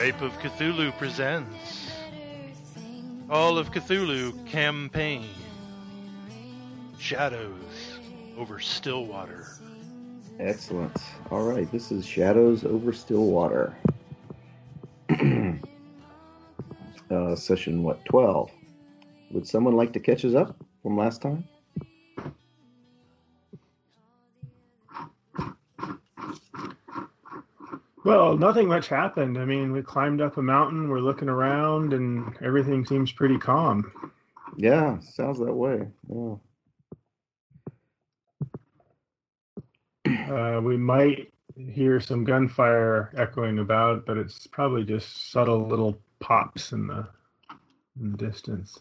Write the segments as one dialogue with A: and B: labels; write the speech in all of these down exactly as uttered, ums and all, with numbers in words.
A: Rape of Cthulhu presents Call of Cthulhu Campaign Shadows over Stillwater.
B: Excellent. All right, this is Shadows over Stillwater. uh, session, what, twelve? Would someone like to catch us up from last time?
C: Well, nothing much happened. I mean, we climbed up a mountain, we're looking around, and everything seems pretty calm.
B: Yeah, sounds that way. Yeah.
C: Uh, we might hear some gunfire echoing about, but it's probably just subtle little pops in the, in the distance.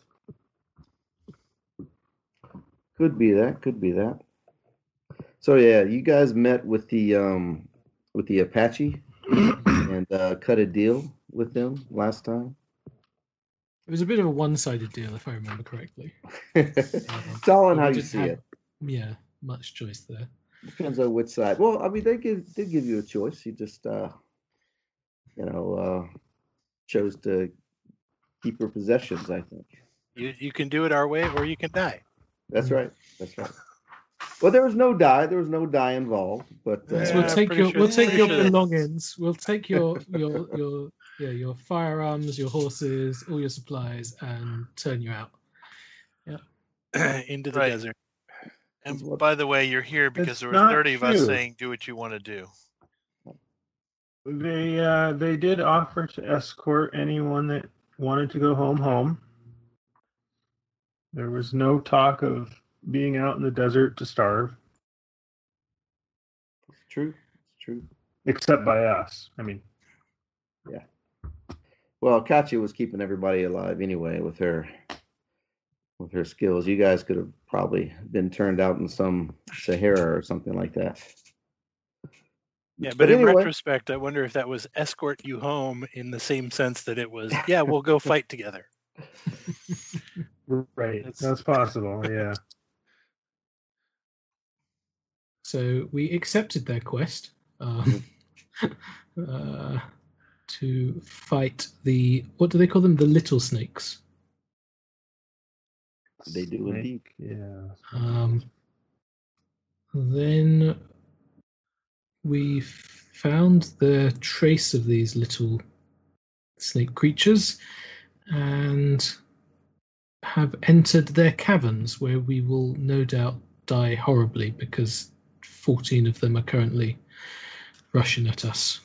B: Could be that. Could be that. So yeah, you guys met with the um, with the Apache and uh, cut a deal with them last time.
D: It was a bit of a one-sided deal, if I remember correctly.
B: It's all in
D: But
B: how
D: we
B: you
D: didn't
B: see
D: have,
B: it.
D: Yeah, much choice there.
B: Depends on which side. Well, I mean, they give they give you a choice. You just uh, you know uh, chose to keep your possessions. I think
A: You you can do it our way, or you can die.
B: that's right. That's right. Well, there was no die. There was no die involved. But uh,
D: So we'll
A: Yeah,
D: take
A: pretty
D: your
A: sure-
D: we'll take
A: pretty
D: your
A: sure that's-
D: belongings. We'll take your your your yeah your firearms, your horses, all your supplies, and turn you out.
A: into the
E: Right.
A: desert. And
B: That's what-
E: By the way, you're here because
C: It's
E: there were
C: not
E: thirty of us
C: true.
E: saying do what you want to do.
C: They uh, they did offer to escort anyone that wanted to go home home. There was no talk of being out in the desert to starve,
B: it's true. It's true.
C: except by us. I mean,
B: Well, Katya was keeping everybody alive anyway with her with her skills. You guys could have probably been turned out in some Sahara or something like that.
A: Yeah, but,
B: But
A: in
B: anyway-
A: retrospect, I wonder if that was escort you home in the same sense that it was, yeah, we'll go fight together.
C: right?
A: It's-
C: That's possible. Yeah.
D: So we accepted their quest um, uh, to fight the what do they call them? The little snakes.
B: They do indeed.
C: Yeah.
D: Um, then we found the trace of these little snake creatures and have entered their caverns, where we will no doubt die horribly because fourteen of them are currently rushing at us.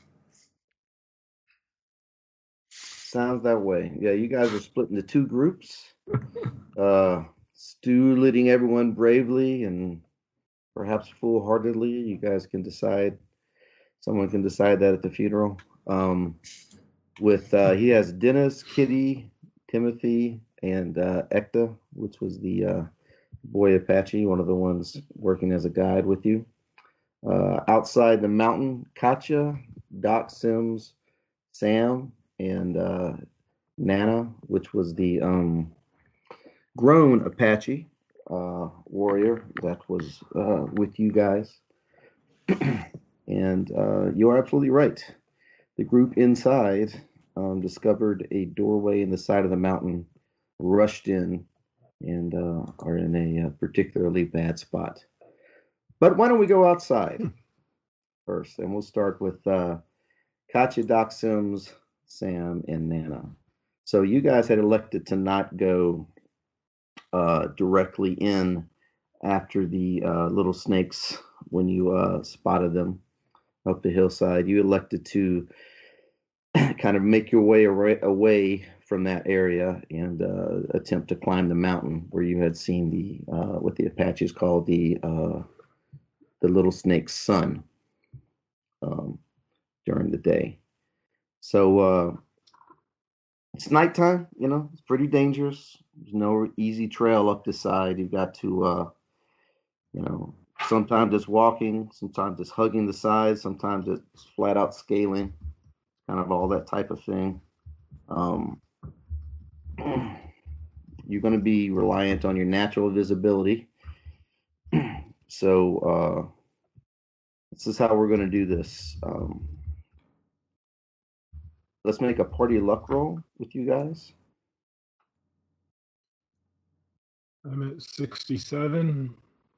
B: Sounds that way. Yeah, you guys are split into two groups. Uh, Stu leading everyone bravely and perhaps foolhardily. You guys can decide. Someone can decide that at the funeral. Um, with uh, he has Dennis, Kitty, Timothy, and uh, Ekta, which was the uh, boy Apache, one of the ones working as a guide with you. Uh, outside the mountain, Katya, Doc Sims, Sam, and uh, Nana, which was the um, grown Apache uh, warrior that was uh, with you guys. And uh, you're absolutely right. The group inside um, discovered a doorway in the side of the mountain, rushed in, and uh, are in a, uh particularly bad spot. But why don't we go outside first? And we'll start with uh, Katya, Doc Sims, Sam, and Nana. So you guys had elected to not go uh, directly in after the uh, little snakes when you uh, spotted them up the hillside. You elected to kind of make your way away, away from that area and uh, attempt to climb the mountain where you had seen the uh, what the Apaches called the uh, the little snake's sun um, during the day. So uh, it's nighttime, you know, it's pretty dangerous. There's no easy trail up this side. You've got to, uh, you know, sometimes it's walking, sometimes it's hugging the sides, sometimes it's flat out scaling, kind of all that type of thing. Um, you're going to be reliant on your natural visibility. So uh, this is how we're going to do this. Um, let's make a party luck roll with you guys.
C: I'm at sixty-seven.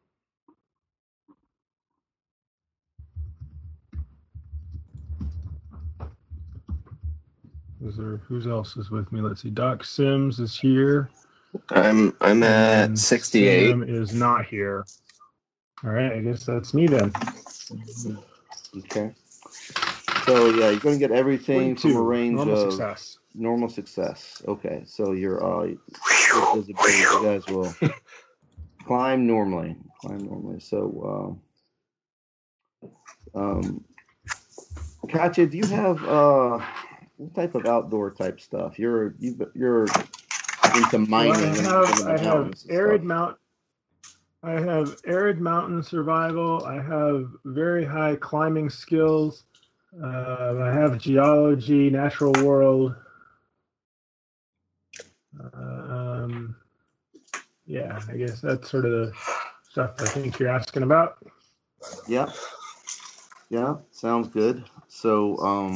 C: Is there, who else is with me? Let's see. Doc Sims is here.
F: I'm I'm at
C: and
F: sixty-eight.
C: Sam is not here. All right, I guess that's me then.
B: Okay. So yeah, you're going to get everything from a
C: twenty-two,
B: range
C: normal
B: of
C: success.
B: normal success. Okay, so you're uh, you guys will climb normally. Climb normally. So, uh, um, Katya, do you have uh, what type of outdoor type stuff? You're you you're into mining.
C: Well, I have,
B: and
C: I have
B: mountains and
C: arid
B: stuff.
C: mount. I have arid mountain survival. I have very high climbing skills. Uh, I have geology, natural world. Uh, um, yeah, I guess that's sort of the stuff I think you're asking about.
B: Yeah. Yeah, sounds good. So, um,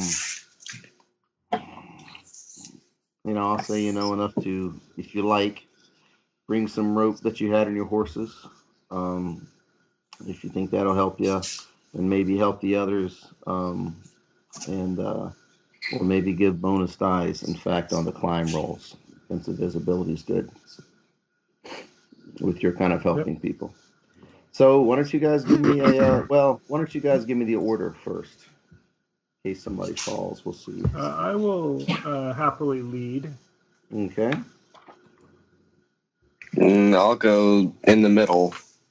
B: you know, I'll say you know enough to, if you like, bring some rope that you had on your horses. Um, if you think that'll help you, and maybe help the others, um, and uh, or maybe give bonus dice, in fact, on the climb rolls, since the visibility is good with your kind of helping yep. people. So why don't you guys give me a, uh, well, why don't you guys give me the order first, in case somebody falls. We'll see.
C: Uh, I will uh, happily lead.
B: Okay.
F: Mm, I'll go in the middle.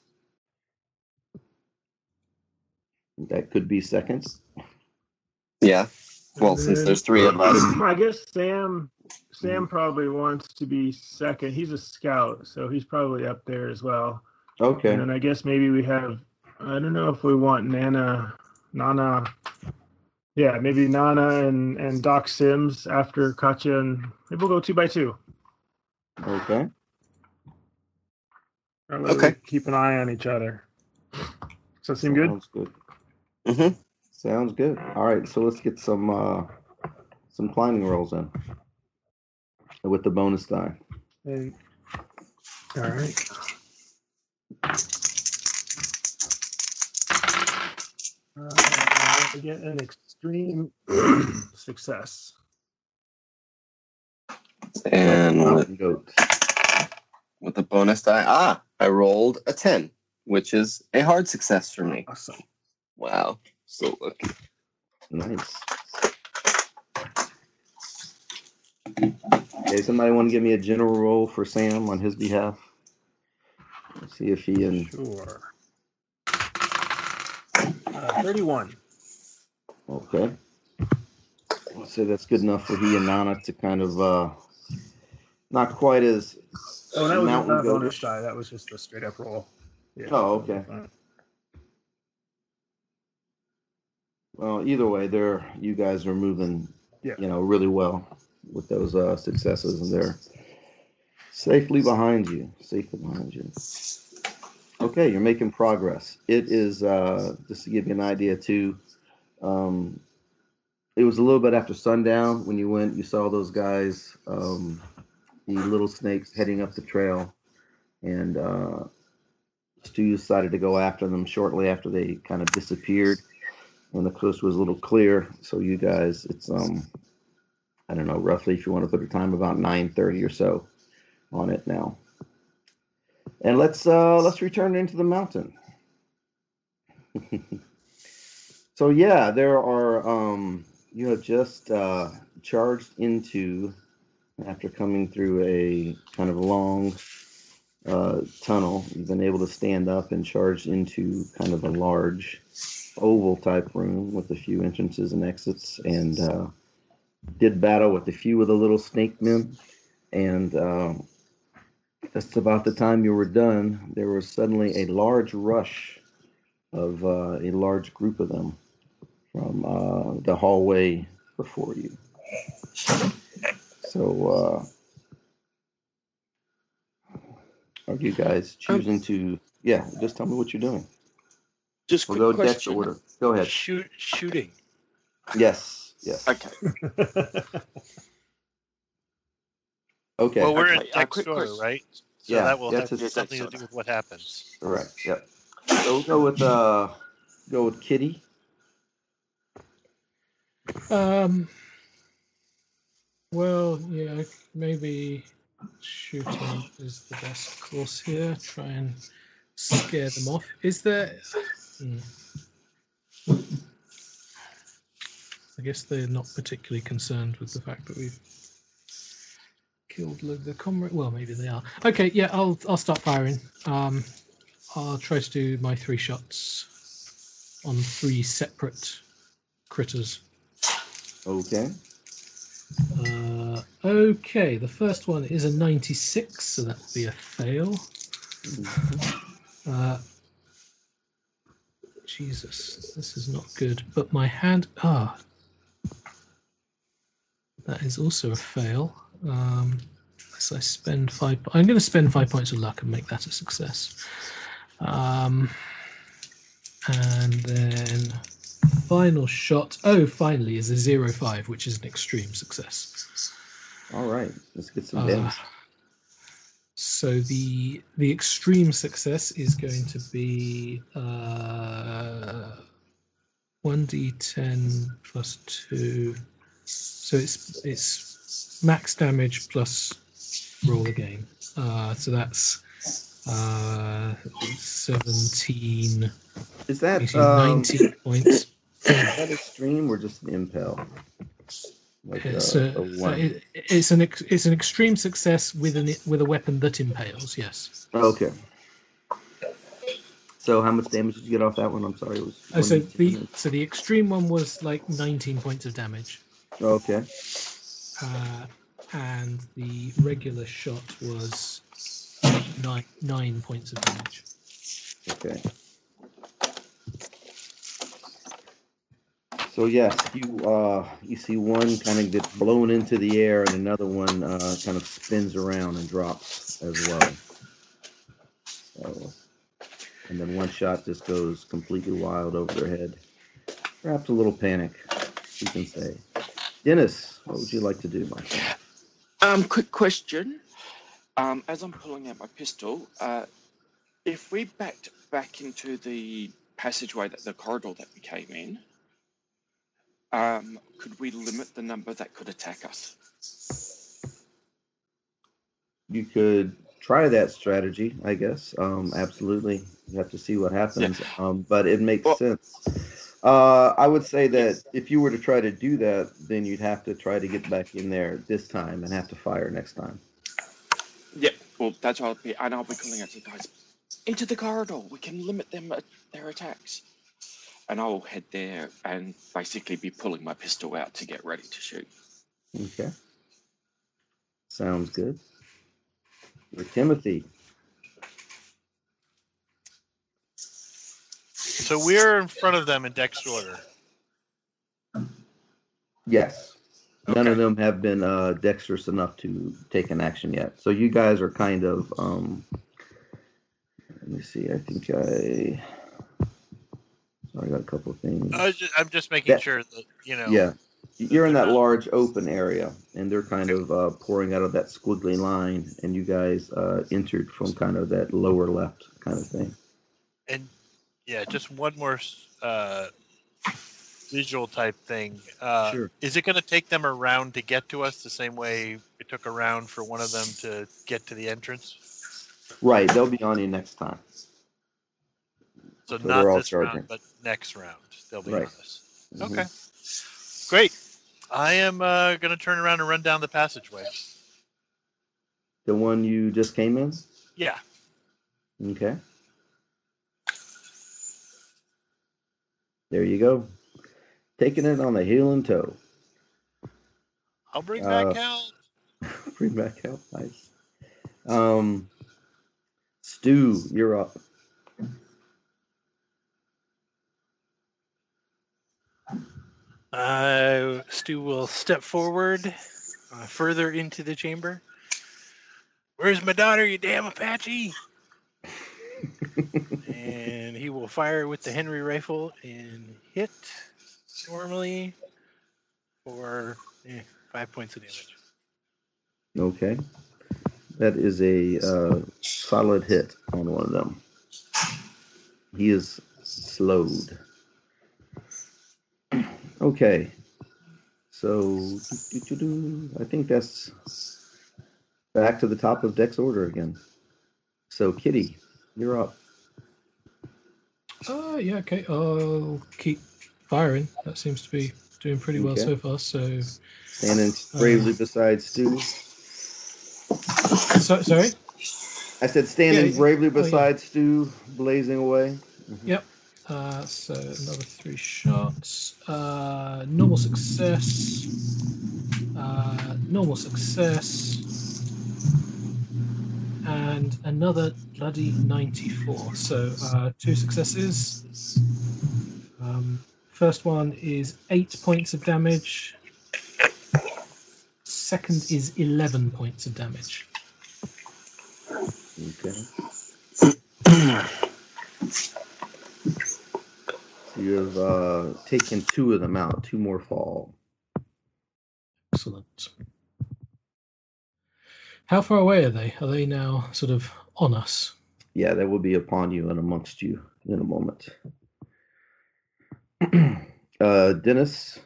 B: That could be second.
F: Yeah. Well, since there's three of us.
C: I guess Sam Sam probably wants to be second. He's a scout, so he's probably up there as well.
B: Okay.
C: And then I guess maybe we have, I don't know if we want Nana, Nana, yeah, maybe Nana and, and Doc Sims after Katya, and maybe we'll go two by two.
B: Okay.
F: Okay.
C: Keep an eye on each other. Does that seem good?
B: Sounds good.
F: Mm-hmm.
B: Sounds good. All right, so let's get some uh, some climbing rolls in with the bonus die.
C: And, all right. Uh, I get an extreme success.
F: And
B: Mountain
F: with,
B: goat.
F: with the bonus die, ah, I rolled a ten, which is a hard success for me.
C: Awesome.
F: Wow, so lucky.
B: Nice. Okay, somebody want to give me a general roll for Sam on his behalf? Let's see if he and
C: Sure. Uh, thirty-one.
B: okay. So that's good enough for he and Nana to kind of uh, not quite as
C: Oh, that was not a
B: mountain
C: bonus
B: goatish.
C: die. That was just a straight up roll. Yeah,
B: Oh, okay. Well, either way, they're you guys are moving,
C: Yeah.
B: you know, really well with those uh, successes, and they're safely behind you. Safely behind you. Okay, you're making progress. It is uh, just to give you an idea too. Um, it was a little bit after sundown when you went. You saw those guys, um, the little snakes, heading up the trail, and uh, Stu decided to go after them shortly after they kind of disappeared. And the coast was a little clear, so you guys, it's um, I don't know, roughly if you want to put a time, about nine thirty or so on it now. And let's uh, let's return into the mountain. So yeah, there are um, you have just uh, charged into, after coming through a kind of long uh, tunnel. You've been able to stand up and charge into kind of a large oval type room with a few entrances and exits, and uh, did battle with a few of the little snake men. And uh, just about the time you were done, there was suddenly a large rush of uh, a large group of them from uh, the hallway before you. So uh, are you guys choosing to, yeah, just tell me what you're doing.
E: Just
F: We'll
E: quick
F: go
E: question.
F: dex
B: order. Go ahead.
E: Shoot, shooting.
B: Yes, Yes.
F: Okay.
B: Okay.
E: Well, we're
F: Okay,
E: in
F: uh,
E: dex
F: quick
E: order,
F: question.
E: right? So
B: Yeah,
E: that will
B: that's
E: have
B: a-
E: something to
F: Dex
E: do
F: order.
E: with what happens.
B: Correct. Yep. So we'll go with uh, go with Kitty.
D: Um. Well, yeah, maybe shooting is the best course here. Try and scare them off. Is there? Hmm. I guess they're not particularly concerned with the fact that we've killed the comrade. Well, maybe they are. Okay, yeah, I'll I'll start firing. Um, I'll try to do my three shots on three separate critters.
B: Okay.
D: Uh, okay, the first one is a ninety-six, so that would be a fail. Uh, Jesus, this is not good. But my hand, ah, that is also a fail. Um, so I spend five. I'm going to spend five points of luck and make that a success. Um, and then final shot. Oh, finally, is a zero five, which is an extreme success.
B: All right. Let's get some
D: Uh,
B: damage.
D: So the the extreme success is going to be one d ten plus two. So it's it's max damage plus roll again. Uh, so that's uh, seventeen.
B: Is that
D: eighteen,
B: um,
D: nineteen points.
B: is that extreme or just an impale? Like
D: It's,
B: uh,
D: a,
B: a one.
D: it, it's an ex, it's an extreme success with an with a weapon that impales. Yes.
B: Okay. So how much damage did you get off that one? I'm sorry, it was.
D: Oh, so
B: one d ten.
D: the so the extreme one was like nineteen points of damage,
B: Okay.
D: uh, and the regular shot was nine nine points of damage.
B: Okay. So yes, you uh you see one kind of get blown into the air, and another one uh, kind of spins around and drops as well. So, and then one shot just goes completely wild over their head. Perhaps a little panic, you can say. Dennis, what would you like to do, my friend?
G: Um, quick question. Um, as I'm pulling out my pistol, uh, if we backed back into the passageway, that the corridor that we came in, um, could we limit the number that could attack us?
B: You could try that strategy, I guess. Um, absolutely. You have to see what happens.
G: Yeah.
B: Um, but it makes
G: Well-
B: sense. Uh, I would say that if you were to try to do that, then you'd have to try to get back in there this time and have to fire next time.
G: Yeah, well, that's what I'll be, and I'll be calling out to the guys, into the corridor, we can limit them at their attacks. And I'll head there and basically be pulling my pistol out to get ready to shoot.
B: Okay. Sounds good. With Timothy.
E: So we're in front of them in dex order.
B: Yes. None
E: Okay.
B: of them have been uh, dexterous enough to take an action yet. So you guys are kind of. Um, let me see. I think I. Sorry, I got a couple of things.
E: I was just, I'm just making
B: That-
E: sure that, you know.
B: Yeah. You're in that large open area, and they're kind of uh, pouring out of that squiggly line, and you guys uh, entered from kind of that lower left kind of thing.
E: And yeah, just one more uh, visual type thing. Uh,
B: Sure.
E: Is it going to take them around to get to us the same way it took a round for one of them to get to the entrance?
B: Right, they'll be on you next time.
E: So,
B: So
E: not
B: they're all
E: this
B: charging.
E: round, but next round they'll be
B: Right.
E: on us.
B: Mhm.
E: Okay, great. I am uh, going to turn around and run down the passageway.
B: The one you just came in?
E: Yeah.
B: Okay. There you go. Taking it on the heel and toe.
E: I'll bring
B: Uh,
E: back help.
B: Bring back help. Nice. Um, Stu, you're up.
H: Uh, Stu will step forward, uh, further into the chamber. Where's my daughter, you damn Apache? And he will fire with the Henry rifle and hit normally. for eh, five points of damage.
B: Okay. That is a uh, solid hit on one of them. He is slowed. Okay. So, doo, doo, doo, doo. I think that's back to the top of Deck's order again. So, Kitty, you're up.
D: Oh, yeah, okay. I'll keep firing. That seems to be doing pretty well
B: Okay.
D: so far. So,
B: Standing bravely
D: Uh,
B: beside Stu.
D: so sorry.
B: I said standing
D: Yeah, yeah.
B: bravely
D: Oh, yeah.
B: beside Stu, blazing away. Mhm.
D: Yep. Uh, so another three shots. Uh, normal success. Uh, normal success. And another bloody ninety-four. So uh, two successes. Um, first one is eight points of damage. Second is eleven points of damage.
B: Okay. So you have uh, taken two of them out. Two more fall.
D: Excellent. How far away are they? Are they now sort of on us?
B: Yeah, that will be upon you and amongst you in a moment. uh, Dennis,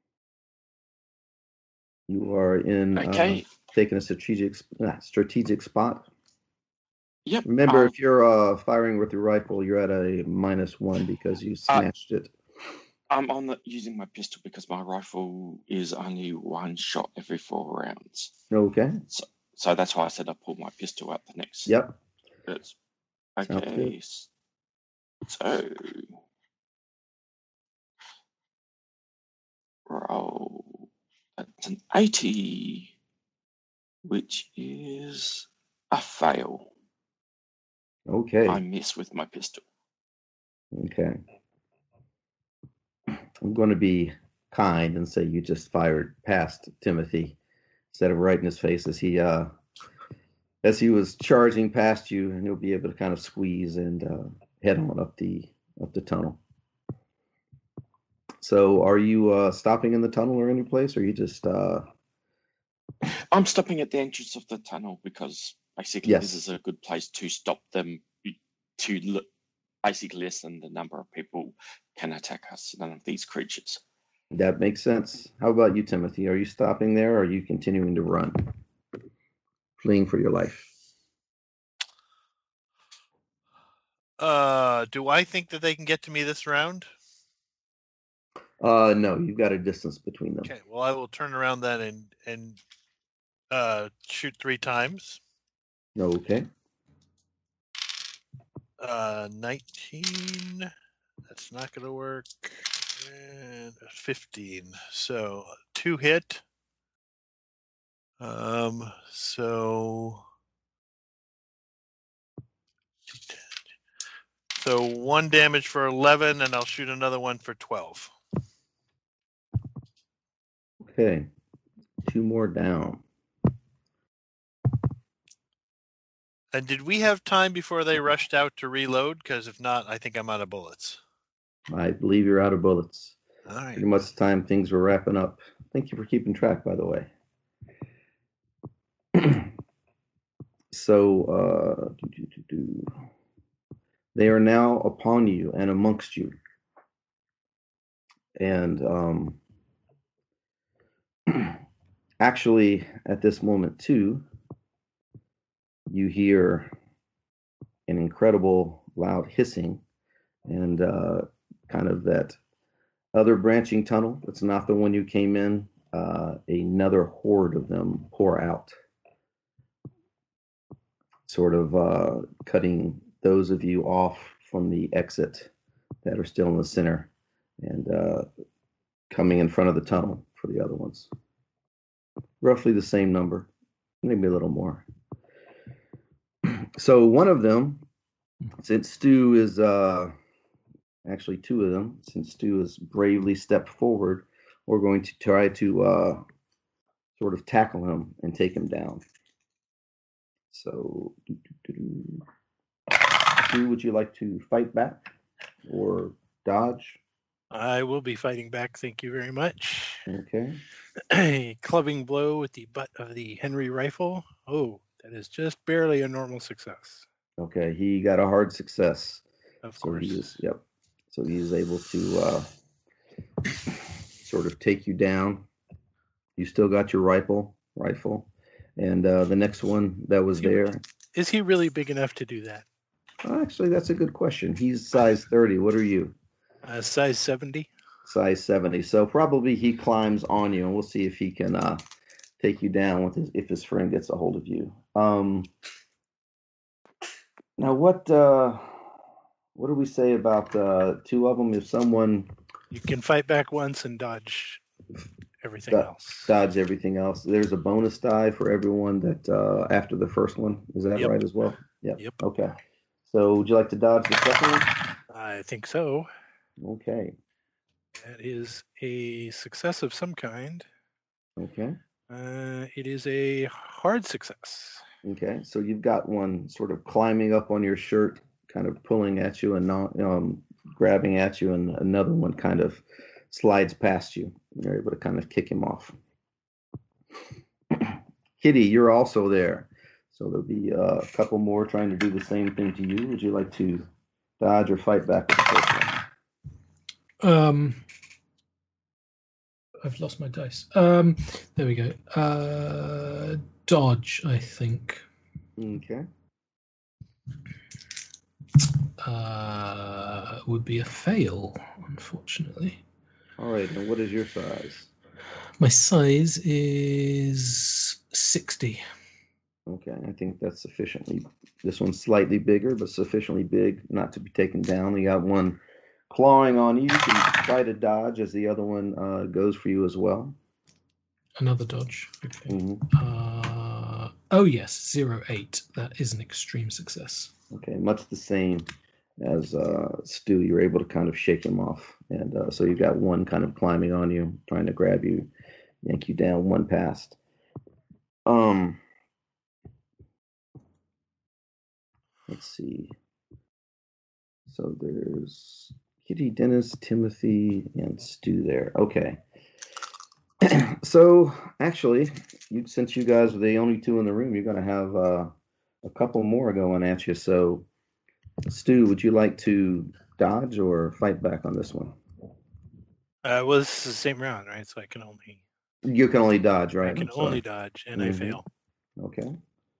B: you are in
G: Okay.
B: uh, taking a strategic uh, strategic spot.
G: Yep.
B: Remember,
G: um,
B: if you're uh, firing with your rifle, you're at a minus one because you
G: Uh,
B: smashed it.
G: I'm on the, using my pistol because my rifle is only one shot every four rounds.
B: Okay.
G: So, so that's why I said I pulled my pistol out the next.
B: Yep.
G: It's,
B: Sounds good.
G: okay. s- So roll. That's an eighty, which is a fail.
B: Okay.
G: I miss with my pistol.
B: Okay. I'm going to be kind and say you just fired past Timothy instead of right in his face as he uh as he was charging past you, and you'll be able to kind of squeeze and uh, head on up the up the tunnel. So, are you uh, stopping in the tunnel or any place, or are you just uh,
G: I'm stopping at the entrance of the tunnel because basically
B: Yes.
G: this is a good place to stop them to l- basically lessen the number of people can attack us. None of these creatures.
B: that makes sense? How about you, Timothy? Are you stopping there, or are you continuing to run, fleeing for your life?
E: Uh, do I think that they can get to me this round?
B: Uh, no, you've got a distance between them.
E: Okay, well, I will turn around then and and uh, shoot three times.
B: Okay.
E: Uh, nineteen. That's not going to work. And fifteen. So two hit. Um. So. So one damage for eleven, and I'll shoot another one for twelve.
B: Okay. Two more down.
E: And did we have time before they rushed out to reload? Because if not, I think I'm out of bullets.
B: I believe you're out of bullets.
E: All right.
B: Pretty much the time things were wrapping up. Thank you for keeping track, by the way. So, uh, do, do, do, do. They are now upon you and amongst you. And um, actually, at this moment, too, you hear an incredible loud hissing and uh, kind of that other branching tunnel. That's not the one you came in. Uh, another horde of them pour out, sort of uh, cutting those of you off from the exit that are still in the center and uh, coming in front of the tunnel for the other ones. Roughly the same number, maybe a little more. So one of them, since Stu is uh, actually two of them, since Stu has bravely stepped forward, we're going to try to uh, sort of tackle him and take him down. So, Stu, would you like to fight back or dodge?
H: I will be fighting back. Thank you very much.
B: Okay.
H: A clubbing blow with the butt of the Henry rifle. Oh, that is just barely a normal success.
B: Okay. He got a hard success.
H: Of
B: So
H: course.
B: he is, yep. So he is able to uh, sort of take you down. You still got your rifle, rifle, and uh, the next one that was
H: Is he-
B: there.
H: Is he really big enough to do that?
B: Actually, that's a good question. He's size thirty. What are you?
H: Uh, size seventy?
B: Size seventy. So probably he climbs on you, and we'll see if he can uh, take you down with his, if his friend gets a hold of you. Um, now, what uh, what do we say about uh, two of them? If someone
H: You can fight back once and dodge everything
B: Do-
H: else.
B: dodge everything else, there's a bonus die for everyone that uh, after the first one. Is that
H: Yep.
B: right as well? Yep.
H: Yep.
B: Okay. So would you like to dodge the second one?
H: I think so.
B: Okay.
H: That is a success of some kind.
B: Okay.
H: Uh, it is a hard success.
B: Okay. So you've got one sort of climbing up on your shirt, kind of pulling at you and not um, grabbing at you, and another one kind of slides past you. You're able to kind of kick him off. Kitty, you're also there. So there'll be uh, a couple more trying to do the same thing to you. Would you like to dodge or fight back with the first one?
D: Um, I've lost my dice. Um, there we go. Uh, dodge, I think.
B: Okay.
D: Uh, would be a fail, unfortunately.
B: All right. And what is your size?
D: My size is sixty.
B: Okay. I think that's sufficiently. This one's slightly bigger, but sufficiently big not to be taken down. You got one clawing on you. You can try to dodge as the other one uh, goes for you as well.
D: Another dodge. Okay.
B: Mhm.
D: Uh, oh, yes, zero eight. That is an extreme success.
B: Okay. Much the same as uh, Stu. You're able to kind of shake him off. And uh, so you got one kind of climbing on you, trying to grab you, yank you down, one past. Um, let's see. So there's Kitty, Dennis, Timothy, and Stu there. Okay. So actually, you, since you guys are the only two in the room, you're going to have uh, a couple more going at you. So, Stu, would you like to dodge or fight back on this one?
H: Uh, well, this is the same round, right? So I can only
B: You can only dodge, right?
H: I can
B: I'm sorry.
H: only dodge, and I
B: Mhm.
H: fail.
B: Okay.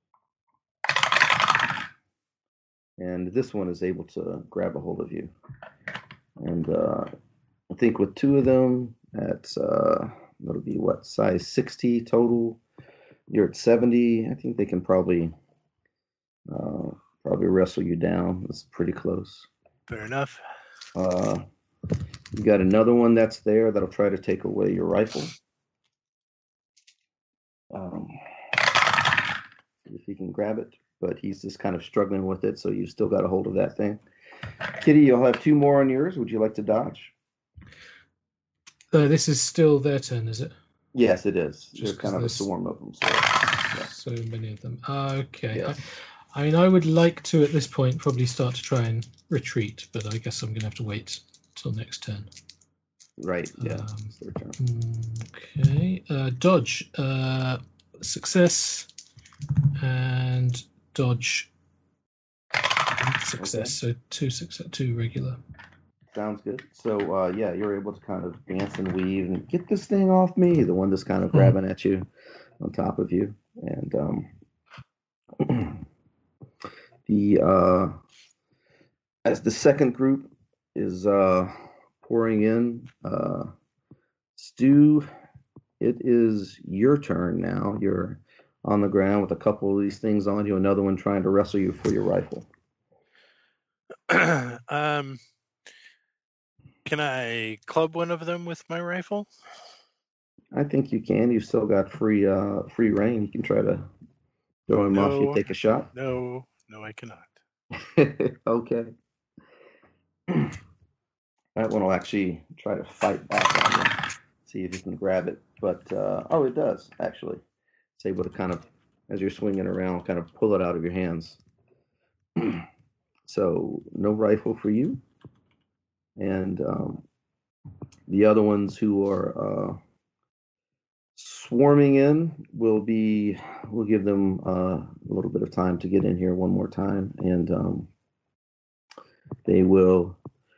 B: And this one is able to grab a hold of you. And uh, I think with two of them, that's uh, that'll be what, size sixty total. You're at seventy. I think they can probably uh, probably wrestle you down. It's pretty close.
H: Fair enough.
B: Uh, you got another one that's there that'll try to take away your rifle. Um, see if he can grab it, but he's just kind of struggling with it, so you still got a hold of that thing. Kitty, you'll have two more on yours. Would you like to dodge?
D: Uh, this is still their turn, is it?
B: Yes, it is.
D: Just
B: There's
D: 'cause
B: kind of a
D: there's-
B: swarm of them. So, yeah.
D: So many of them. Okay.
B: Yes.
D: I, I mean, I would like to, at this point, probably start to try and retreat, but I guess I'm going to have to wait till next turn.
B: Right, yeah.
D: Um,
B: It's their turn.
D: Okay. Uh, dodge. Uh, success. And dodge. Success. So two success, two regular.
B: Sounds good. So, uh, yeah, you're able to kind of dance and weave and get this thing off me. The one that's kind of grabbing at you on top of you. And um, the uh, as the second group is uh, pouring in, uh, Stu, it is your turn now. You're on the ground with a couple of these things on you, another one trying to wrestle you for your rifle.
H: um, can I club one of them with my rifle?
B: I think you can. You've still got free uh, free reign. You can try to throw him off. You
H: No.
B: take a shot.
H: No, no, I cannot.
B: Okay. That one will actually try to fight back on you. See if you can grab it. But, uh, oh, it does, actually. It's able to kind of, as you're swinging around, kind of pull it out of your hands. So, no rifle for you. And um, the other ones who are uh, swarming in will be. We'll give them uh, a little bit of time to get in here one more time, and um, they will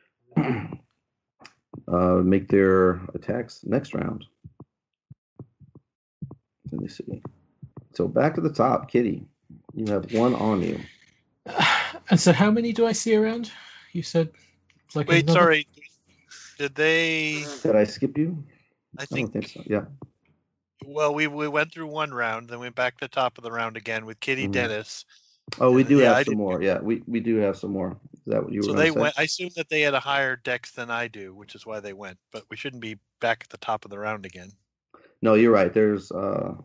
B: uh, make their attacks next round. Let me see. So back to the top, Kitty. You have one on you.
D: And so, how many do I see around? You said like
E: Wait,
D: another-
E: sorry. Did they?
B: Did I skip you?
E: I
B: I
E: think.
B: don't think so. Yeah.
E: Well, we we went through one round, then went back to the top of the round again with Kitty
B: Mhm.
E: Dennis.
B: Oh, we
E: And,
B: do
E: yeah,
B: have
E: I
B: some
E: didn't-
B: more. Yeah, we, we do have some more. Is that what you were
E: So
B: going
E: they
B: to say?
E: went. I assume that they had a higher dex than I do, which is why they went. But we shouldn't be back at the top of the round again.
B: No, you're right. There's uh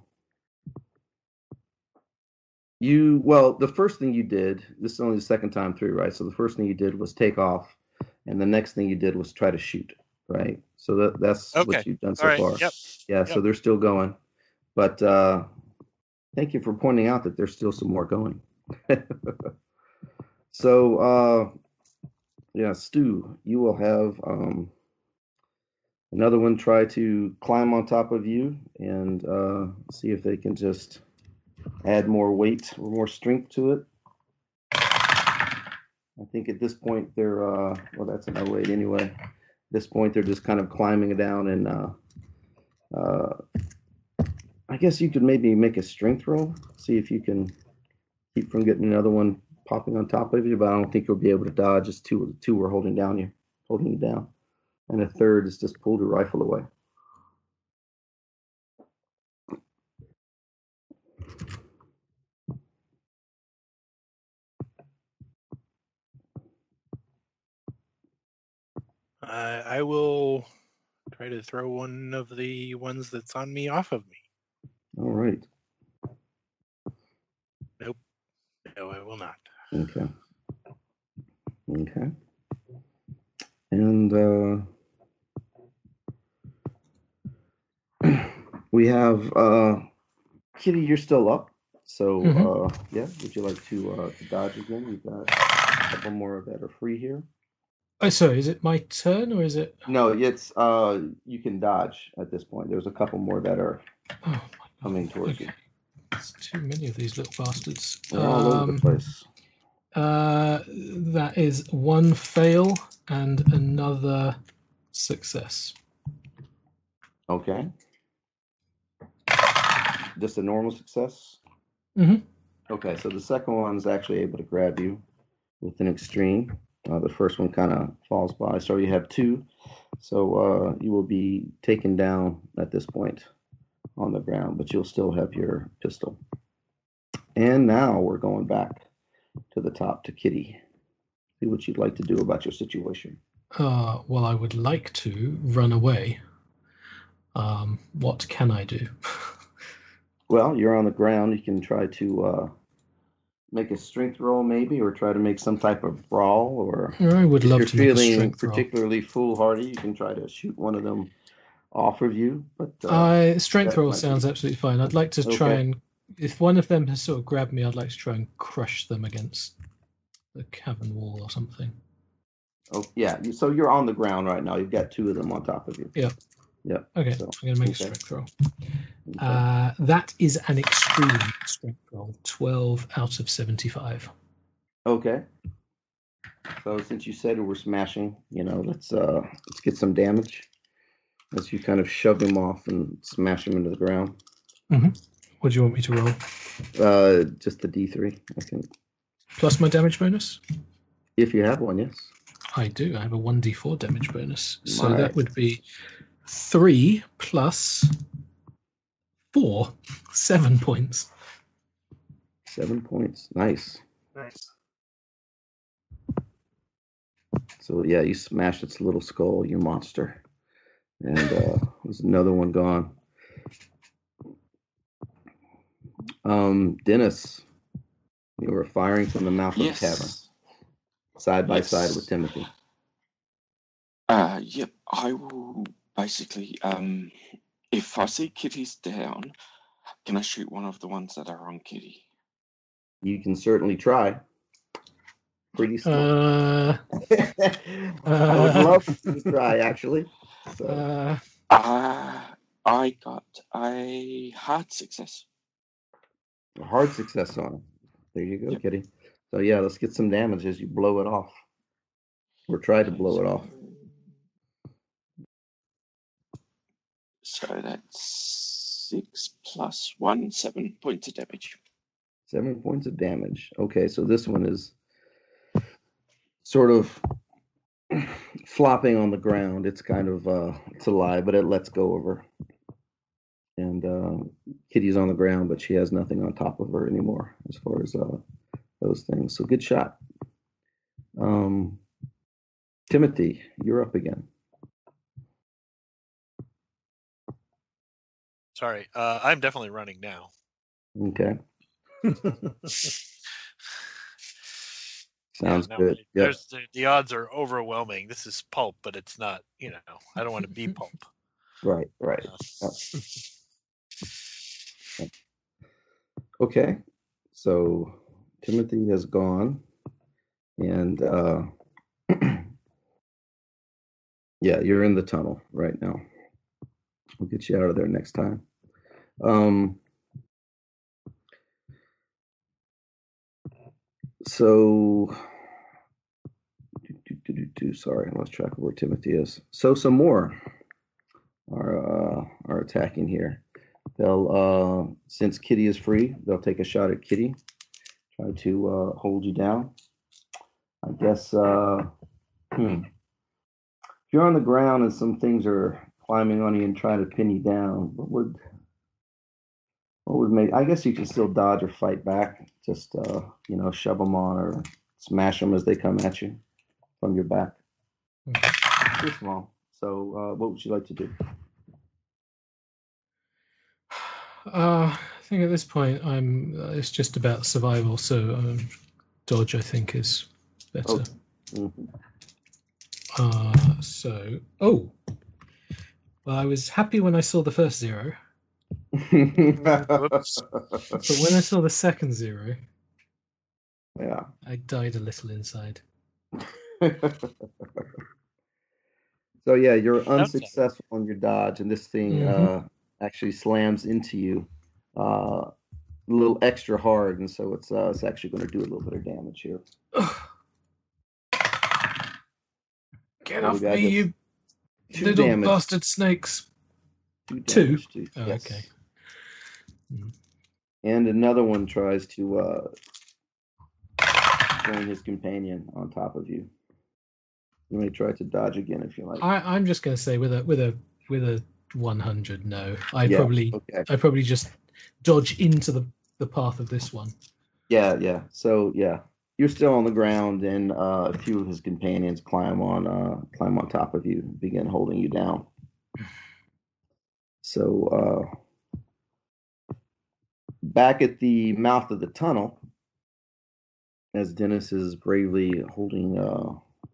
B: you well, the first thing you did, this is only the second time through, right? So the first thing you did was take off, and the next thing you did was try to shoot, right? So that that's
E: Okay.
B: what you've done so
E: All right.
B: far.
E: Yep.
B: Yeah, so
E: Yep.
B: they're still going. But uh thank you for pointing out that there's still some more going. So uh yeah, Stu, you will have um another one try to climb on top of you and uh, see if they can just add more weight or more strength to it. I think at this point they're, uh, well, that's an oh eight anyway. At this point they're just kind of climbing down and uh, uh, I guess you could maybe make a strength roll, see if you can keep from getting another one popping on top of you, but I don't think you'll be able to dodge. Just two, two are holding down you, holding you down. And a third is just pulled your rifle away.
H: Uh, I will try to throw one of the ones that's on me off of me.
B: All right.
H: No, I will not.
B: Okay. Okay. And uh, we have uh, Kitty. You're still up, so
D: Mhm.
B: uh, yeah. Would you like to uh, to dodge again? We've got a couple more that are free here.
D: Oh, sorry. Is it my turn or is it?
B: No, it's uh, you can dodge at this point. There's a couple more that are
D: Oh, my
B: coming
D: God.
B: towards
D: Okay.
B: you.
D: There's too many of these little bastards.
B: They're all over
D: Um,
B: the place.
D: Uh, that is one fail and another success.
B: Okay. Just a normal success.
D: Mhm.
B: Okay, so the second one's actually able to grab you with an extreme. Uh, the first one kind of falls by, so you have two. So uh, you will be taken down at this point on the ground, but you'll still have your pistol. And now we're going back to the top to Kitty. See what you'd like to do about your situation.
D: Uh, well, I would like to run away. Um, what can I do?
B: Well, you're on the ground. You can try to uh, make a strength roll, maybe, or try to make some type of brawl. Or
D: I would
B: if
D: love
B: you're
D: to make a
B: feeling
D: strength roll.
B: particularly foolhardy, you can try to shoot one of them off of you. But uh,
D: I strength
B: that
D: roll
B: might
D: sounds
B: be-
D: absolutely fine. I'd like to try
B: Okay.
D: and, if one of them has sort of grabbed me, I'd like to try and crush them against the cavern wall or something.
B: Oh, yeah. you- So you're on the ground right now. You've got two of them on top of you.
D: Yep.
B: Yep.
D: Okay,
B: So,
D: I'm going to make
B: okay.
D: a strength roll.
B: Okay.
D: Uh, that is an extreme strength roll, twelve out of seventy-five.
B: Okay. So since you said we're smashing, you know, let's uh let's get some damage as you kind of shove him off and smash him into the ground.
D: What do you want me to roll?
B: Uh, just the D three, I think.
D: Plus my damage bonus?
B: If you have one, yes.
D: I do. I have a one d four damage bonus. So
B: Alright.
D: that would be three plus four, seven points.
B: Seven points. Nice.
C: Nice.
B: So yeah, you smash its little skull, you monster. And uh there's another one gone. Um, Dennis, you were firing from the mouth
G: Yes.
B: of the cavern, side by
G: Yes.
B: side with Timothy.
G: Uh, yep, I will basically, um, if I see Kitty's down, can I shoot one of the ones that are on Kitty?
B: You can certainly try. pretty slow.
D: Uh,
B: I would love for you to try, actually. So,
D: uh,
G: Uh, I got a hard success.
B: a hard success on it. There you go,
G: Yep.
B: Kitty. So yeah, let's get some damage as you blow it off, or try to blow it off.
G: So that's six plus one, seven points of damage.
B: Seven points of damage. Okay, so this one is sort of flopping on the ground. It's kind of uh, it's alive, but it lets go of her. And uh, Kitty's on the ground, but she has nothing on top of her anymore as far as uh, those things. So good shot. Um, Timothy, you're up again.
E: Sorry, uh, I'm definitely running now.
B: Okay,
E: Yeah,
B: sounds
E: no,
B: good.
E: it-
B: Yep.
E: There's the, the odds are overwhelming. This is pulp, but it's not. You know, I don't want to be pulp.
B: Right, right.
E: Uh,
B: Yep. Okay, so Timothy has gone, and uh, yeah, you're in the tunnel right now. We'll get you out of there next time. Um, so, do, do, do, do, do, sorry, I lost track of where Timothy is. So some more are uh, are attacking here. They'll, uh, since Kitty is free, they'll take a shot at Kitty, try to uh, hold you down. I guess. Uh, hmm. If you're on the ground and some things are climbing on you and trying to pin you down, what would what would make? I guess you can still dodge or fight back. Just uh, you know, shove them on or smash them as they come at you from your back. Too small. So, uh, what would you like to do?
D: uh, I think at this point, I'm. Uh, it's just about survival. So um, dodge, I think, is better.
B: Okay. Mhm.
D: Uh, so, oh, well, I was happy when I saw the first zero,
E: Whoops.
D: but when I saw the second zero,
B: Yeah.
D: I died a little inside.
B: So yeah, you're
E: Sounds
B: unsuccessful on your dodge, and this thing
D: Mhm.
B: uh, actually slams into you uh, a little extra hard, and so it's uh, it's actually going to do a little bit of damage here.
D: Get
B: So
D: off
B: the guy
D: me,
B: gets
D: you
B: two
D: little
B: damage.
D: bastard snakes!
B: Two.
D: Two?
B: Damage to-
D: Oh,
B: yes.
D: okay. Hmm.
B: And another one tries to uh, join his companion on top of you. You may try to dodge again if you like.
D: I, I'm just going to say with a with a with a one hundred, no. I
B: Yeah,
D: probably
B: okay.
D: I probably just dodge into the the path of this one.
B: Yeah, yeah. So yeah, you're still on the ground, and uh, a few of his companions climb on uh, climb on top of you, begin holding you down. So uh, back at the mouth of the tunnel, as Dennis is bravely holding uh,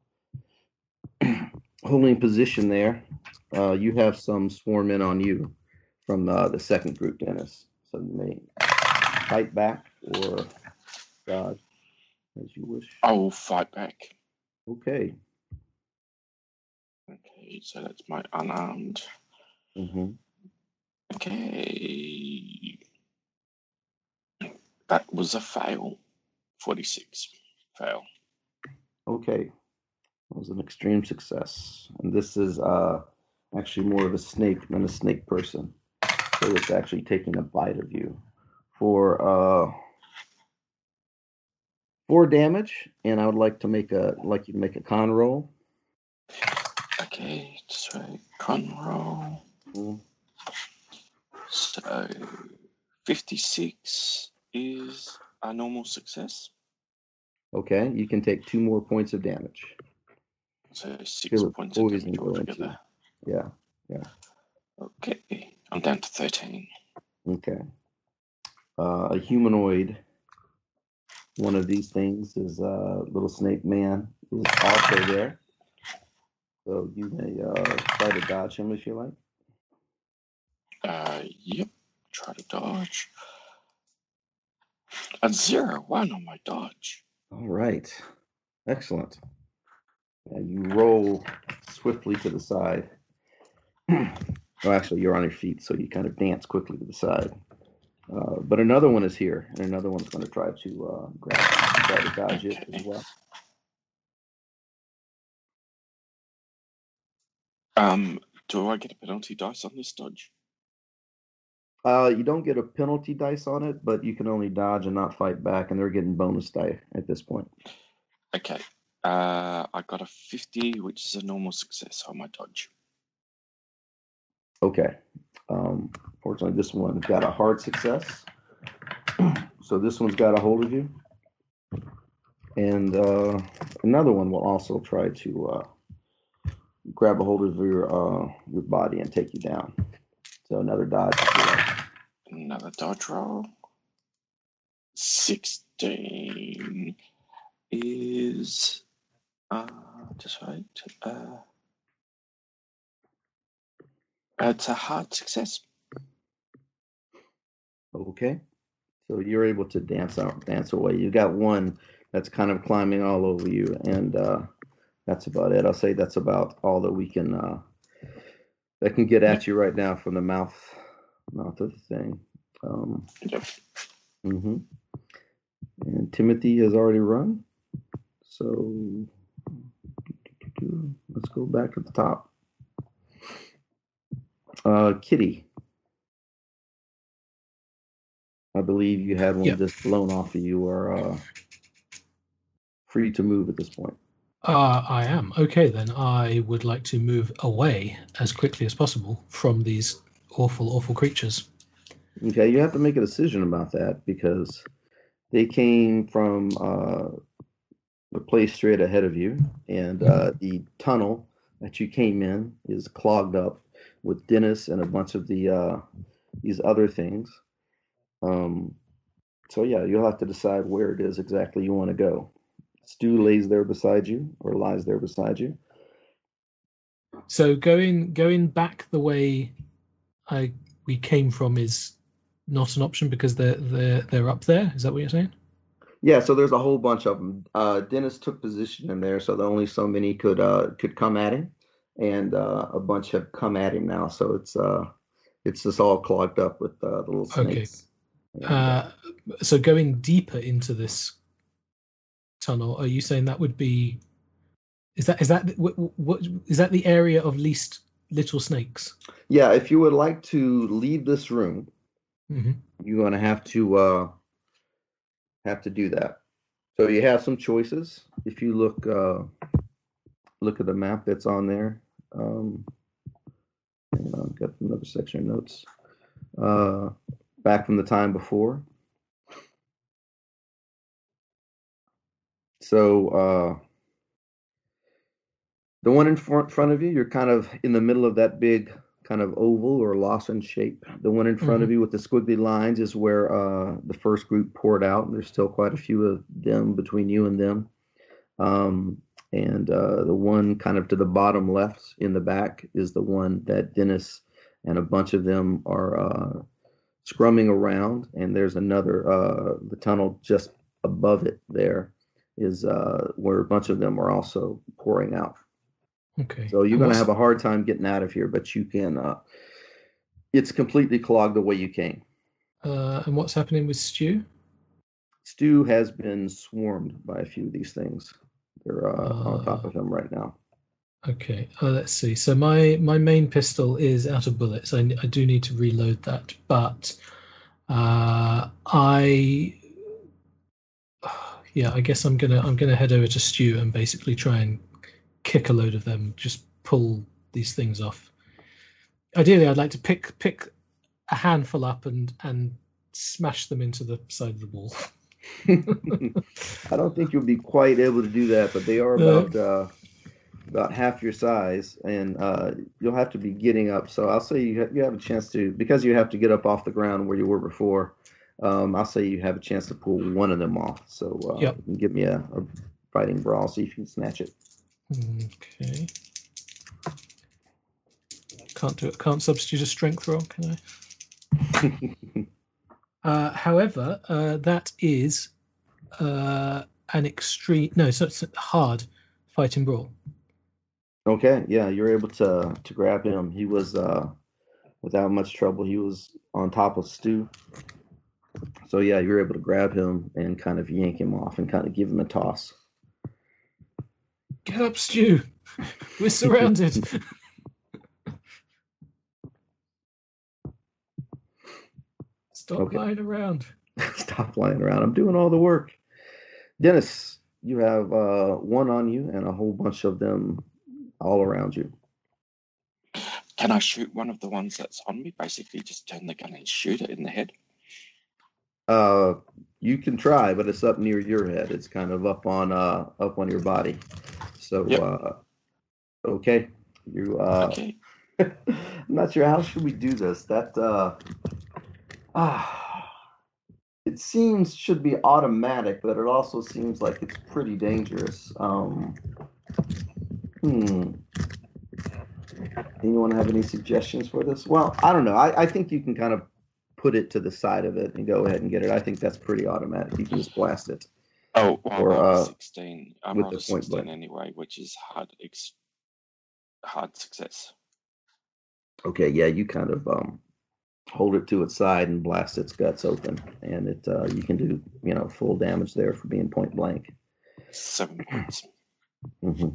B: holding position there, uh, you have some swarm in on you from uh, the second group, Dennis. So you may fight back or dodge as you wish.
G: I will fight back.
B: Okay.
G: Okay, so that's my unarmed.
B: Mm-hmm.
G: Okay. That was a fail. forty-six. Fail.
B: Okay. That was an extreme success. And this is uh, actually more of a snake than a snake person. So it's actually taking a bite of you for uh, four damage. And I would like to make a like you to make a con roll.
G: Okay, so con roll.
B: Mm.
G: So fifty-six is a normal success.
B: Okay, you can take two more points of damage.
G: So six
B: Feel it
G: points of
B: poison
G: damage
B: go into
G: altogether.
B: you. Yeah, yeah.
G: Okay, I'm down to thirteen.
B: Okay. Uh, a humanoid. One of these things is a uh, little snake man is also there. So you may uh, try to dodge him if you like.
G: Uh, yep. Try to dodge. A zero one on my dodge.
B: All right. Excellent. Uh, you roll swiftly to the side. Oh, actually, you're on your feet, so you kind of dance quickly to the side. Uh, but another one is here, and another one's going to try to uh, grab, try to dodge it as well.
G: Um, do I get a penalty dice on this dodge?
B: Uh, you don't get a penalty dice on it, but you can only dodge and not fight back, and they're getting bonus die at this point.
G: Okay. Uh, I got a fifty, which is a normal success on my dodge.
B: Okay. Um, fortunately, this one got a hard success. So this one's got a hold of you. And uh, another one will also try to uh, grab a hold of your uh, your body and take you down. So another dodge.
G: Another dodge roll. sixteen is uh, just right. Uh, it's a hard success.
B: Okay. So you're able to dance out, dance away. You got one that's kind of climbing all over you, and uh, that's about it. I'll say that's about all that we can uh, that can get at you right now from the mouth mouth of the thing. Um,
G: Yep.
B: mm-hmm. And Timothy has already run. So let's go back to the top. Uh, Kitty. I believe you had one
D: Yep.
B: just blown off of you. You are uh, free to move at this point.
D: Uh, I am. Okay, then I would like to move away as quickly as possible from these awful, awful creatures.
B: Okay, you have to make a decision about that because they came from uh, the place straight ahead of you, and uh, the tunnel that you came in is clogged up with Dennis and a bunch of the uh, these other things. Um, so yeah, you'll have to decide where it is exactly you want to go. Stu lays there beside you, or lies there beside you.
D: So going going back the way I we came from is not an option because they're they're they're up there. Is that what you're saying?
B: Yeah, so there's a whole bunch of them. Uh, Dennis took position in there, so that only so many could uh, could come at him, and uh, a bunch have come at him now. So it's uh, it's just all clogged up with uh, the little
D: Okay.
B: snakes. And,
D: Uh, so going deeper into this tunnel, are you saying that would be? Is that is that what, what is that the area of least little snakes?
B: yeah, if you would like to leave this room,
D: Mm-hmm.
B: you're going to have to uh, have to do that. So you have some choices. If you look uh, look at the map that's on there, um, hang on, I've got another section of notes. Uh, back from the time before. So uh, the one in front front of you, you're kind of in the middle of that big kind of oval or lozenge shape. The one in front
D: Mhm.
B: of you with the squiggly lines is where uh, the first group poured out. There's still quite a few of them between you and them. Um, and uh, the one kind of to the bottom left in the back is the one that Dennis and a bunch of them are uh, scrumming around. And there's another, uh, the tunnel just above it there is uh, where a bunch of them are also pouring out.
D: Okay.
B: So you're
D: And
B: going to
D: what's-
B: have a hard time getting out of here, but you can. Uh, it's completely clogged the way you came.
D: Uh, and what's happening with Stu?
B: Stu has been swarmed by a few of these things. They're uh, on
D: Uh,
B: top of him right now.
D: Okay, uh, let's see. So my my main pistol is out of bullets. I, I do need to reload that, but uh, I yeah, I guess I'm gonna I'm gonna head over to Stu and basically try and kick a load of them. Just pull these things off. Ideally, I'd like to pick pick a handful up and and smash them into the side of the wall.
B: I don't think you'll be quite able to do that, but they are
D: Uh,
B: about uh, about half your size, and uh, you'll have to be getting up. So I'll say you have, you have a chance to, because you have to get up off the ground where you were before. Um, I'll say you have a chance to pull one of them off. So uh,
D: Yep.
B: you can give me a, a fighting brawl, see if you can snatch it.
D: Okay. Can't do it. Can't substitute a strength roll, can I? Uh, however, uh, that is uh, an extreme. No, so it's a hard fighting brawl.
B: Okay, yeah, you're able to to grab him. He was uh, without much trouble. He was on top of Stu. So yeah, you're able to grab him and kind of yank him off and kind of give him a toss.
D: Get up, Stu. We're surrounded. Stop
B: Okay.
D: lying around.
B: Stop lying around. I'm doing all the work. Dennis, you have uh, one on you and a whole bunch of them all around you.
G: Can I shoot one of the ones that's on me? Basically, just turn the gun and shoot it in the head.
B: Uh, you can try, but it's up near your head. It's kind of up on uh up on your body. So
G: Yep.
B: uh, okay, you uh.
G: Okay.
B: I'm not sure how should we do this. That uh, ah, it seems should be automatic, but it also seems like it's pretty dangerous. Um, hmm. Anyone have any suggestions for this? Well, I don't know. I, I think you can kind of put it to the side of it and go ahead and get it. I think that's pretty automatic. You can just blast it.
G: Oh, well,
B: Or,
G: I rolled a
B: uh,
G: sixteen. I
B: with
G: rolled
B: the
G: a
B: point
G: sixteen
B: blank.
G: anyway, which is hard, ex- hard success.
B: Okay, yeah, you kind of um, hold it to its side and blast its guts open, and it uh, you can do you know full damage there for being point blank.
G: Seven points.
B: hmm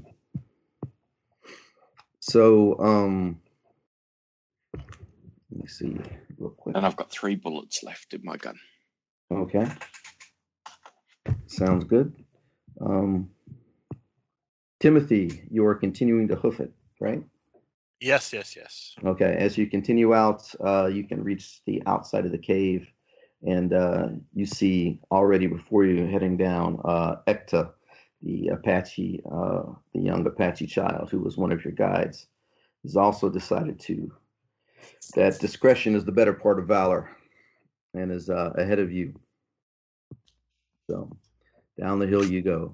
B: So, um, let me see real quick.
G: And I've got three bullets left in my gun.
B: Okay, sounds good. Um, Timothy, you are continuing to hoof it, right?
E: Yes, yes, yes.
B: Okay, as you continue out, uh, you can reach the outside of the cave, and uh, you see already before you heading down uh, Ekta, the Apache, uh, the young Apache child who was one of your guides, has also decided to that discretion is the better part of valor, and is uh, ahead of you. So down the hill you go.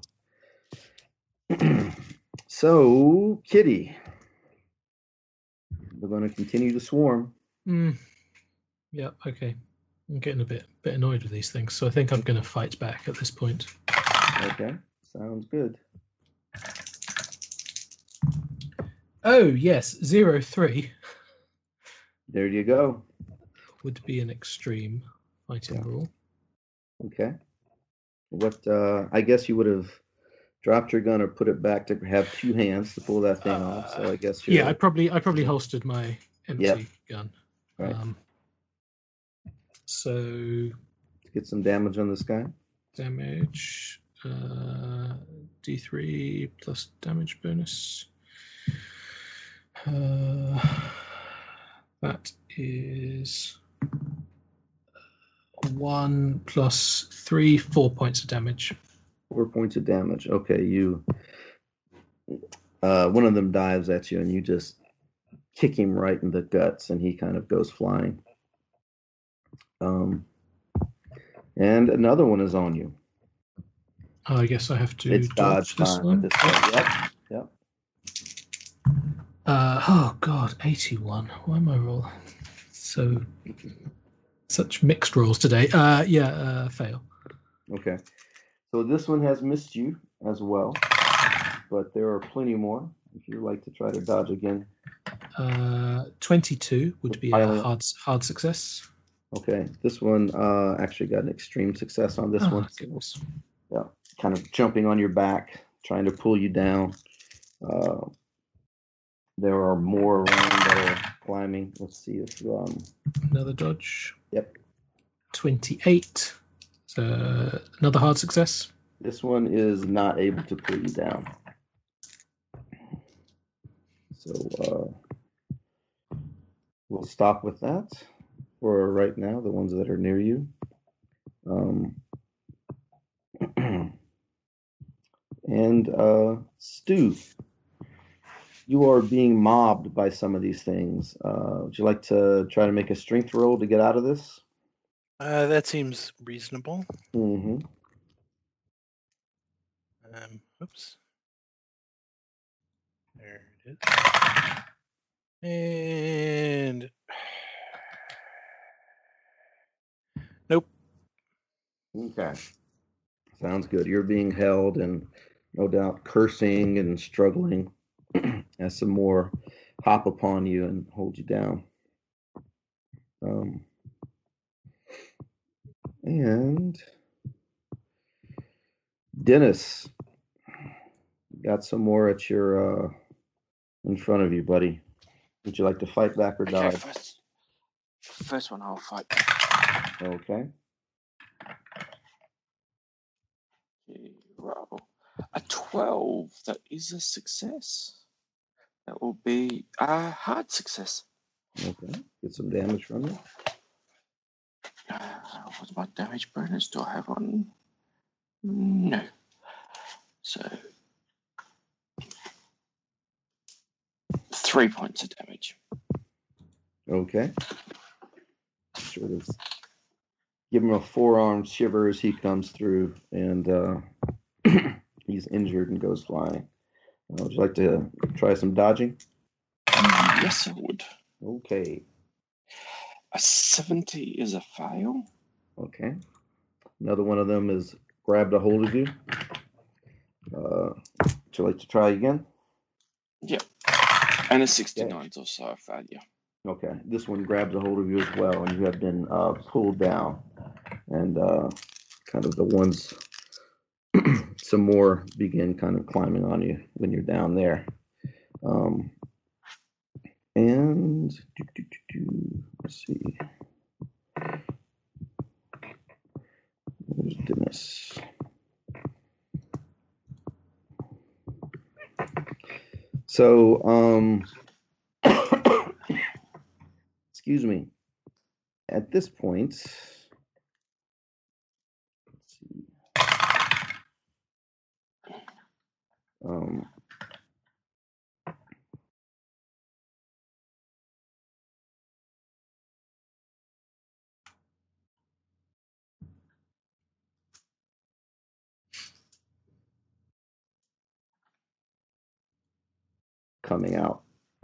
B: So, Kitty, we're going to continue to swarm.
D: Mm. Yeah, okay. I'm getting a bit bit annoyed with these things, so I think I'm going to fight back at this point.
B: Okay, sounds good.
D: Oh, yes, zero three
B: There you go.
D: would be an extreme fighting
B: Yeah.
D: brawl.
B: Okay. What? Uh, I guess you would have dropped your gun or put it back to have two hands to pull that thing off. So I guess you're,
D: Yeah, I probably I probably holstered my empty
B: Yep.
D: gun.
B: Right.
D: Um, so
B: get some damage on this guy.
D: damage uh, D three plus damage bonus. Uh, that is one plus three, four points of damage.
B: Four points of damage. Okay, you. Uh, one of them dives at you, and you just kick him right in the guts, and he kind of goes flying. Um, and another one is on you.
D: Oh, I guess I have to
B: It's
D: dodge
B: dodge
D: this
B: time
D: one.
B: at this point. Yep. Yep.
D: Uh, oh God, eighty-one. Why am I rolling so such mixed rolls today? Uh, yeah, uh, fail.
B: Okay. So this one has missed you as well, but there are plenty more. If you'd like to try to dodge again.
D: Uh, twenty-two would be a
B: Piling up.
D: hard hard success.
B: Okay. This one uh, actually got an extreme success on this
D: Ah,
B: one.
D: goodness.
B: Yeah. Kind of jumping on your back, trying to pull you down. Uh, there are more around that are climbing. Let's see if um.
D: Another dodge.
B: Yep.
D: twenty-eight. So another hard success.
B: This one is not able to pull you down. So uh, we'll stop with that for right now, the ones that are near you. Um, and uh, Stu, you are being mobbed by some of these things. Uh, would you like to try to make a strength roll to get out of this?
E: Uh, that seems reasonable.
B: Mm-hmm.
E: Um, oops. There it is. And nope.
B: Okay. Sounds good. You're being held and no doubt cursing and struggling as some more hop upon you and hold you down. Um, and Dennis, got some more at your uh, in front of you, buddy. Would you like to fight back or
G: Okay,
B: dodge?
G: first, first one I'll fight.
B: Okay.
G: Okay, roll. A twelve. That is a success. That will be a hard success.
B: Okay. Get some damage from you.
G: Uh, what's my damage bonus? Do I have one? No. So three points of damage.
B: Okay. Sort of give him a forearm shiver as he comes through, and uh, he's injured and goes flying. Uh, would you like to try some dodging?
G: Yes, I would.
B: Okay.
G: A seventy is a fail.
B: Okay. Another one of them is grabbed a hold of you. Uh, would you like to try again?
G: Yep. And a sixty-nine is also a failure.
B: Okay. This one grabs a hold of you as well, and you have been uh, pulled down. And uh, kind of the ones, some more begin kind of climbing on you when you're down there. Um, and do, do, do, do, let's see. There's Dennis. So, um, excuse me. At this point, let's see. Um, coming out.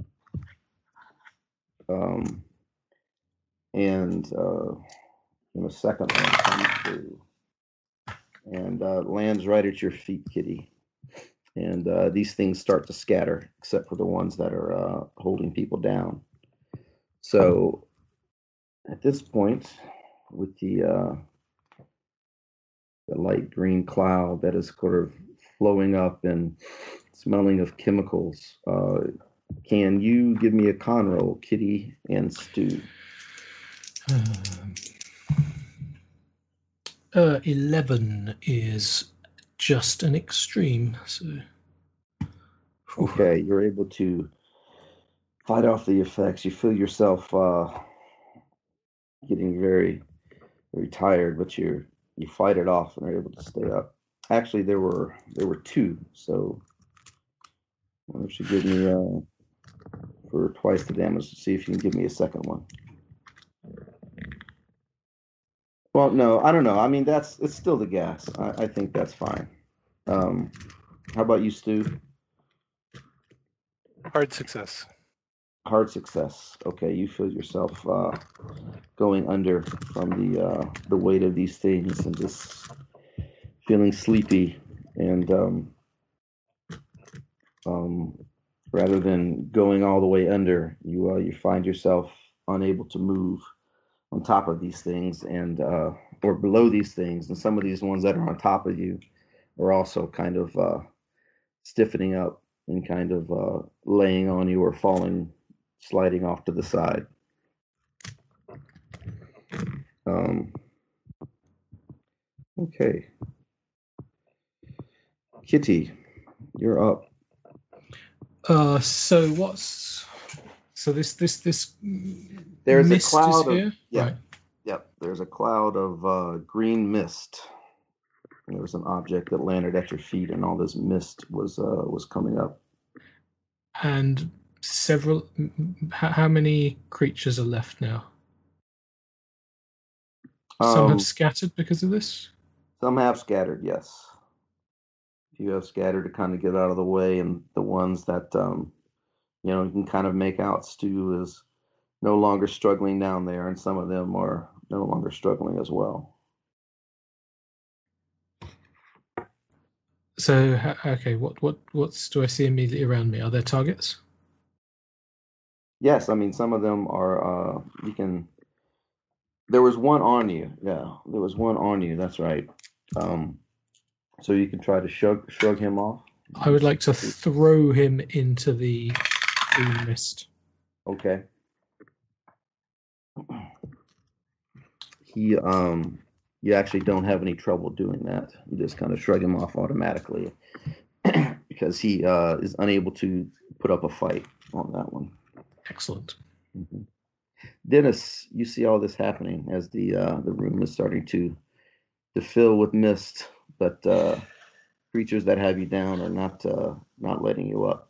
B: Um, and uh, in a second one comes through and uh, lands right at your feet, Kitty. And uh, these things start to scatter, except for the ones that are uh, holding people down. So at this point, with the uh, the light green cloud that is sort of flowing up and smelling of chemicals, uh, can you give me a con roll, Kitty and Stu?
D: Um, uh, eleven is just an extreme, so.
B: Okay, you're able to fight off the effects. You feel yourself uh, getting very, very tired, but you you fight it off and are able to stay up. Actually, there were there were two, so why don't you give me uh, for twice the damage to see if you can give me a second one. Well, no, I don't know. I mean, that's it's still the gas. I, I think that's fine. Um, how about you, Stu?
H: Hard success.
B: Hard success. Okay, you feel yourself uh, going under from the uh, the weight of these things and just feeling sleepy, and um, um, rather than going all the way under, you uh, you find yourself unable to move on top of these things and uh, or below these things, and some of these ones that are on top of you are also kind of uh, stiffening up and kind of uh, laying on you or falling, sliding off to the side. Um, okay. Kitty, you're up.
D: Uh, so what's so this this this
B: There's a
D: mist
B: cloud
D: is
B: of-
D: here?
B: yeah.
D: Right.
B: Yep, there's a cloud of uh, green mist. There was an object that landed at your feet, and all this mist was uh, was coming up.
D: And several. m- m- How how many creatures are left now? Some
B: Um,
D: have scattered because of this.
B: Some have scattered, yes. You have scattered to kind of get out of the way, and the ones that um, you know you can kind of make out, Stu is no longer struggling down there, and some of them are no longer struggling as well.
D: So ha- okay, what what what's do I see immediately around me? Are there targets?
B: Yes, I mean some of them are. Uh, you can. There was one on you. Yeah, there was one on you. That's right. Um, so you can try to shrug shrug him off.
D: I would like to throw him into the green mist.
B: Okay. He um, you actually don't have any trouble doing that. You just kind of shrug him off automatically because he uh, is unable to put up a fight on that one.
D: Excellent.
B: Mm-hmm. Dennis, you see all this happening as the uh, the room is starting to to fill with mist, but uh, creatures that have you down are not uh, not letting you up.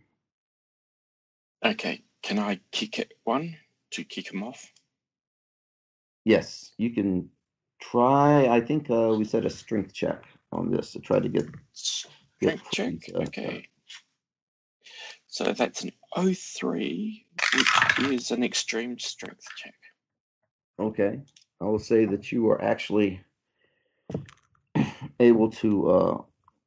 G: Okay, can I kick it one to kick him off?
B: Yes, you can try. I think uh, we said a strength check on this to try to get get
G: Strength check.
B: these, uh,
G: Okay. So that's an oh three, which is an extreme strength check.
B: Okay, I will say that you are actually able to. Uh,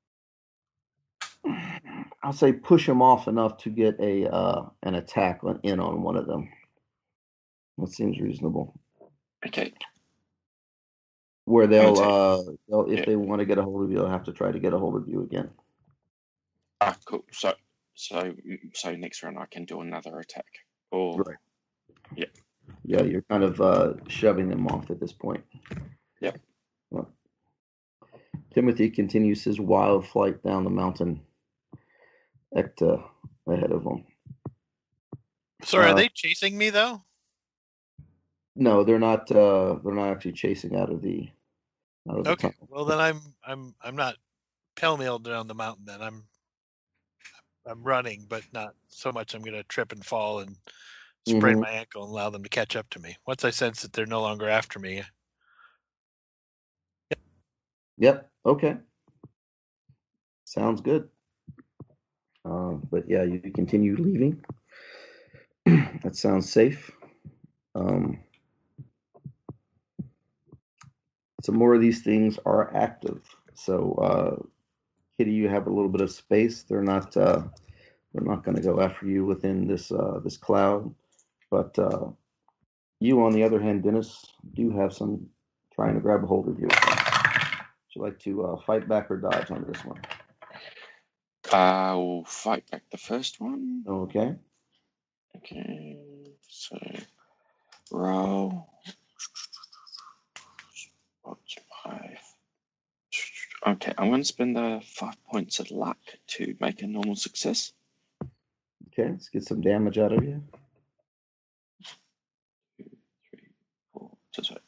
B: I'll say push him off enough to get a uh, an attack on, in on one of them. That seems reasonable.
G: Okay.
B: Where they'll,
G: Okay.
B: uh, they'll if
G: Yeah.
B: they want to get a hold of you, they'll have to try to get a hold of you again.
G: Ah, cool. So, so, so next round I can do another attack. Or
B: Right.
G: Yeah.
B: Yeah, you're kind of uh, shoving them off at this point.
G: Yep.
B: Well, Timothy continues his wild flight down the mountain at uh, ahead of him.
E: Sorry,
B: Uh,
E: are they chasing me though?
B: No, they're not. Uh, they're not actually chasing out of the out of the
E: Okay.
B: tunnel.
E: Well, then I'm I'm I'm not pell-mell down the mountain. Then I'm I'm running, but not so much. I'm going to trip and fall and sprain
B: Mhm.
E: my ankle and allow them to catch up to me. Once I sense that they're no longer after me,
B: Yep. Okay. Sounds good. Uh, but yeah, you continue leaving. That sounds safe. Um, some more of these things are active. So, uh, Kitty, you have a little bit of space. They're not. Uh, they're not going to go after you within this uh, this cloud. But uh, you, on the other hand, Dennis, do have some trying to grab a hold of you. Would you like to uh, fight back or dodge on this one?
G: I'll fight back the first one.
B: Okay.
G: Okay. So roll. What's my? Okay, I'm going to spend the five points of luck to make a normal success.
B: Okay, let's get some damage out of you.
G: Two, three, four. Just wait.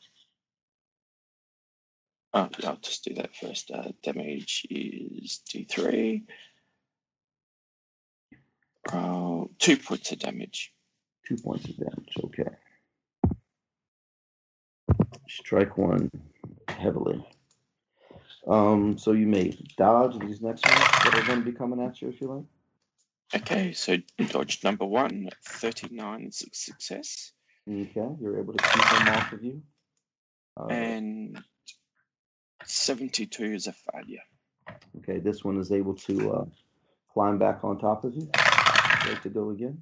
G: Oh, yeah, I'll just do that first. Uh, damage is D three. Uh, two points of damage.
B: Two points of damage. Okay. Strike one heavily. Um, so you may dodge these next ones that are going to be coming at you if you like.
G: Okay, so dodge number one, thirty-nine is a success.
B: Okay, you're able to keep them off of you. Uh,
G: And seventy-two is a failure.
B: okay, this one is able to uh, climb back on top of you. Ready to go again.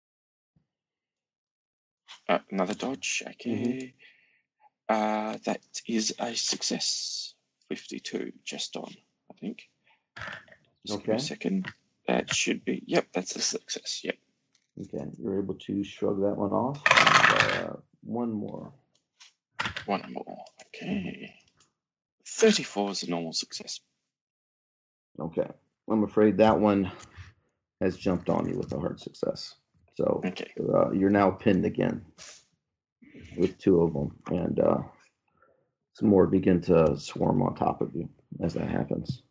G: Uh, another dodge. Okay. Mm-hmm. Uh, that is a success. fifty-two just on, I think. Just
B: okay.
G: Give me a second. That should be. Yep, that's a success. Yep.
B: Okay, you're able to shrug that one off. And, uh, one more.
G: One more. Okay. thirty-four is a normal success.
B: Okay. I'm afraid that one has jumped on you with a hard success. So
G: okay.
B: uh, you're now pinned again with two of them. And uh, some more begin to swarm on top of you as that happens.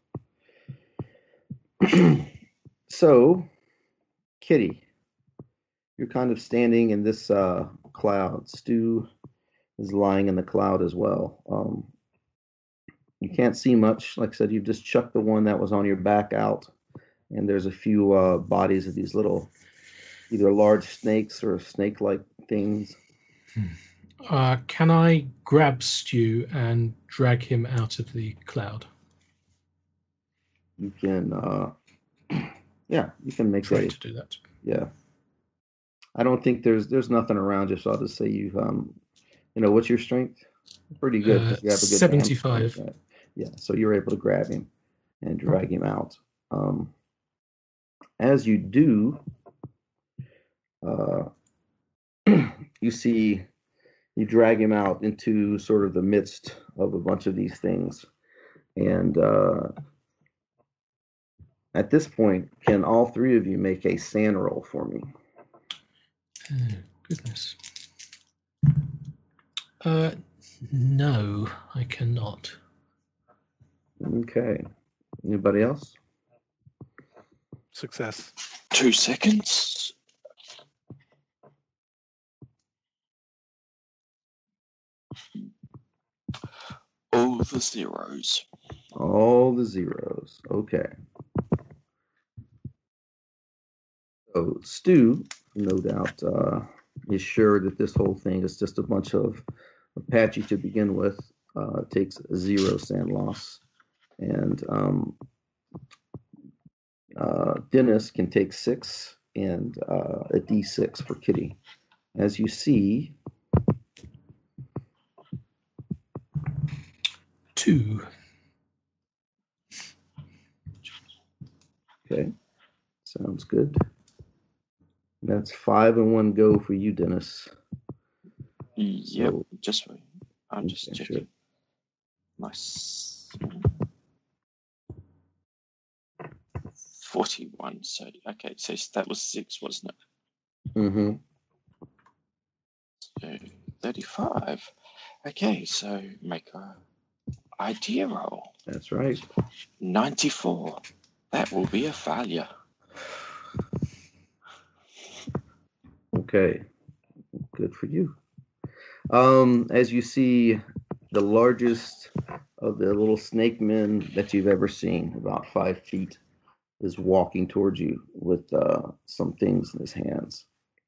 B: So, Kitty, you're kind of standing in this uh, cloud. Stu is lying in the cloud as well. Um, you can't see much. Like I said, you've just chucked the one that was on your back out, and there's a few uh, bodies of these little, either large snakes or snake-like things.
D: Uh, can I grab Stu and drag him out of the cloud?
B: you can, uh, yeah, you can make
D: Try
B: a,
D: to do that.
B: yeah. I don't think there's there's nothing around you, so I'll just say you've, um, you know, what's your strength? Pretty good
D: Uh,
B: because you have a good
D: seventy-five.
B: balance. Yeah, so you're able to grab him and drag him out. Um, as you do, uh, you see you drag him out into sort of the midst of a bunch of these things. And uh, at this point, can all three of you make a sand roll for me?
D: Oh, goodness. Uh, no, I cannot.
B: Okay. Anybody else?
H: Success.
G: Two seconds. All the zeros.
B: All the zeros. Okay. So Stu, no doubt, uh, is sure that this whole thing is just a bunch of Apache to begin with. Uh, takes zero sand loss. And um, uh, Dennis can take six and uh, a D six for Kitty. As you see,
D: Two.
B: okay, sounds good. That's five and one go for you, Dennis.
G: Yep,
B: So,
G: just wait. I'm just
B: okay,
G: checking.
B: sure.
G: Nice. forty-one. So, okay, so that was six, wasn't it?
B: Mm-hmm.
G: So, thirty-five. Okay, so make a idea roll.
B: That's right.
G: ninety-four. That will be a failure.
B: Okay, good for you. Um, as you see, the largest of the little snake men that you've ever seen, about five feet, is walking towards you with uh, some things in his hands.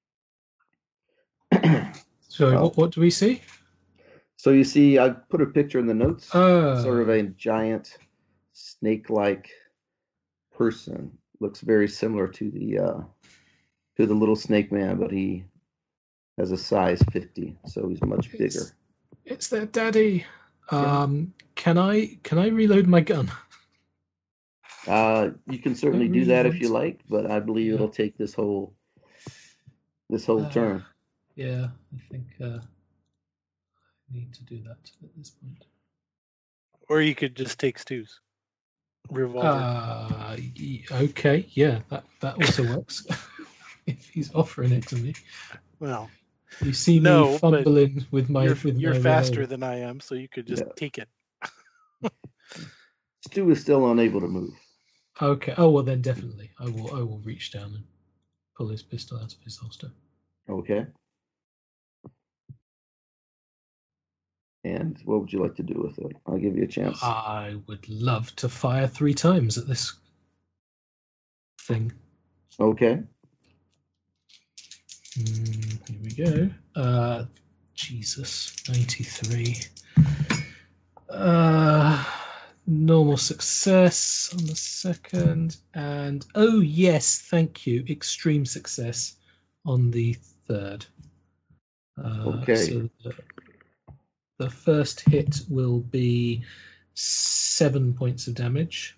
D: Sorry,
B: Oh.
D: what, what do we see?
B: So you see, I put a picture in the notes.
D: Oh.
B: Sort of a giant snake-like person. Looks very similar to the uh, to the little snake man, but he has a size fifty, so he's much bigger.
D: It's, it's their daddy. Um, can I can I reload my gun?
B: Uh, you can certainly
D: I
B: do
D: really
B: that if
D: want
B: you
D: to.
B: like, but I believe
D: Yeah.
B: it'll take this whole this whole
D: Uh,
B: turn.
D: Yeah, I think uh, I need to do that at this point.
H: Or you could just take Stu's revolver.
D: Uh, y- okay, yeah, that, that also works. If he's offering it to me.
H: well,
D: You see me
H: No, but
D: fumbling with my
H: you're,
D: with
H: you're
D: my
H: faster
D: revolver.
H: than I am, so you could just
B: Yeah.
H: take it.
B: Stu is still unable to move.
D: Okay. Oh well, then definitely, I will. I will reach down and pull his pistol out of his holster.
B: Okay. And what would you like to do with it? I'll give you a chance.
D: I would love to fire three times at this thing.
B: Okay.
D: Mm, here we go. Uh, Jesus, ninety-three. Uh, normal success on the second, and oh yes, thank you, extreme success on the third. Uh,
B: Okay.
D: So the, the first hit will be seven points of damage,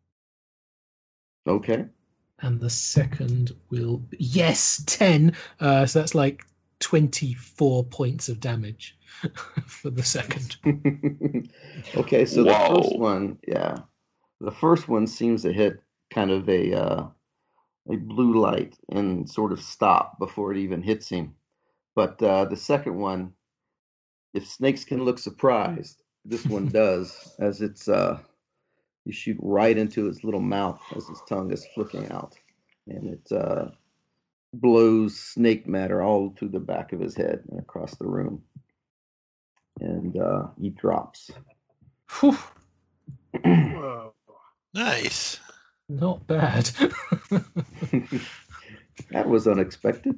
B: Okay.
D: and the second will be, yes, ten. Uh, so that's like twenty-four points of damage for the second.
B: Okay, so the
G: Whoa.
B: first one, yeah. The first one seems to hit kind of a uh, a blue light and sort of stop before it even hits him. But uh, the second one, if snakes can look surprised, this one does, as it's uh, you shoot right into its little mouth as its tongue is flicking out, and it uh, blows snake matter all through the back of his head and across the room, and uh, he drops.
D: Whew,
C: Whoa.
E: Nice.
D: not bad.
B: That was unexpected.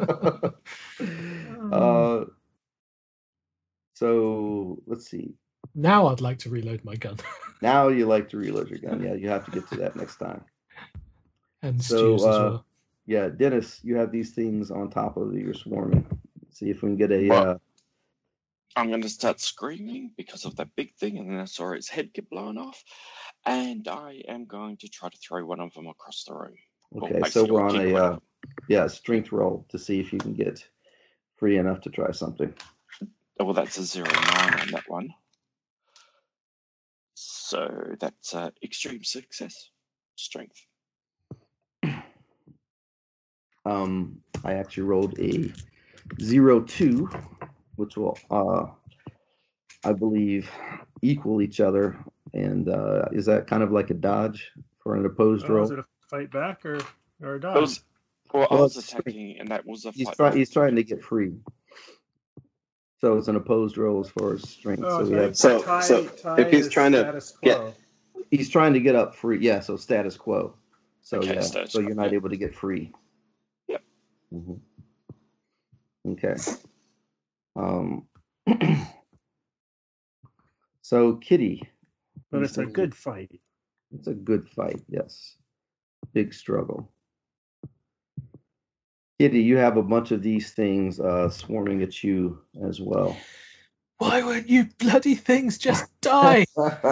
B: uh, so let's see.
D: Now I'd like to reload my gun.
B: Now you like to reload your gun. Yeah, you have to get to that next time.
D: And
B: So,
D: stews as
B: uh,
D: well.
B: Yeah, Dennis, you have these things on top of your swarming. See if we can get a.
G: Well-
B: Uh,
G: I'm going to start screaming because of that big thing, and then I saw its head get blown off. And I am going to try to throw one of them across the room. Well,
B: okay, so
G: basically
B: we're on
G: kick
B: a
G: one of
B: uh,
G: them.
B: yeah strength roll to see if you can get free enough to try something.
G: Oh, well, that's a zero nine on that one. So that's uh, extreme success. Strength.
B: Um, I actually rolled a zero two, which will, uh, I believe, equal each other. And uh, is that kind of like a dodge for an opposed
C: Oh,
B: roll?
C: is it a fight back or, or a
G: That was,
C: dodge?
G: well, I
B: Well,
G: was
B: it's-
G: attacking, and that was a
B: He's
G: fight.
B: trying.
G: back.
B: He's trying to get free. So it's an opposed roll as far as strength.
C: Oh,
B: so
C: so,
B: we have.
F: So-
C: tie,
F: so
C: tie
F: if he's
C: is
F: trying to
C: status
F: get-
C: quo.
B: He's trying to get up free. Yeah. So status quo. So
G: Okay,
B: yeah.
G: status
B: So
G: quo,
B: you're not
G: yeah.
B: able to get free.
G: Yep.
B: hmm Okay. Um. So Kitty.
C: But
B: these
C: it's a
B: things-
C: good fight.
B: It's a good fight. Yes. Big struggle. Kitty, you have a bunch of these things uh, swarming at you as well.
D: Why won't you bloody things just die?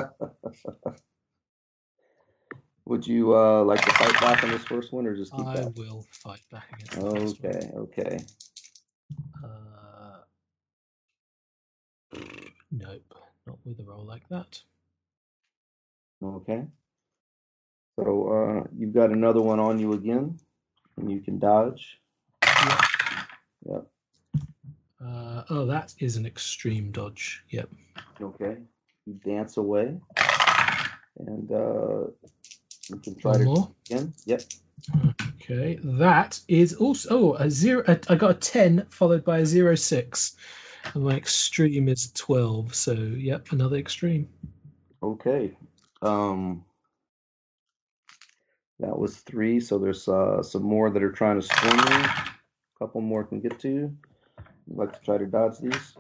B: Would you uh, like to fight back on this first one, or just keep
D: I
B: that?
D: will fight back against the first one.
B: Okay, okay.
D: Uh, nope, not with a roll like that.
B: Okay. So uh, you've got another one on you again, and you can dodge.
D: Yep.
B: Yep.
D: Uh, oh, that is an extreme dodge. Yep.
B: Okay. You dance away, and uh, you can try
D: One
B: to
D: more.
B: again. Yep.
D: Okay, that is also oh a zero. A, I got a ten followed by a zero six, and my extreme is twelve. So yep, another extreme.
B: Okay. Um, that was three. So there's uh, some more that are trying to swarm you. A couple more can get to you. You'd like to try to dodge these?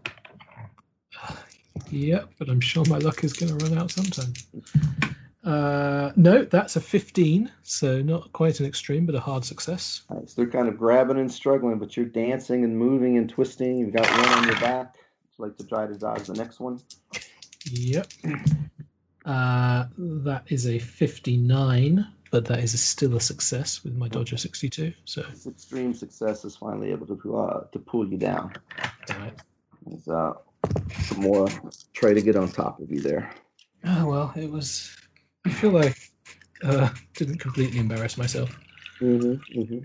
D: Yep, but I'm sure my luck is going to run out sometime. Uh, no, that's a fifteen, so not quite an extreme, but a hard success.
B: All right, so they're kind of grabbing and struggling, but you're dancing and moving and twisting. You've got one on your back. Would you like to try to dodge the next one?
D: Yep. Uh, that is a fifty-nine, but that is a still a success with my dodge of sixty-two. So,
B: This extreme success is finally able to uh, to pull you down.
D: damn it.
B: There's uh, some more try to get on top of you there.
D: Oh well, it was. I feel like uh, didn't completely embarrass myself.
B: Mm-hmm, mm-hmm.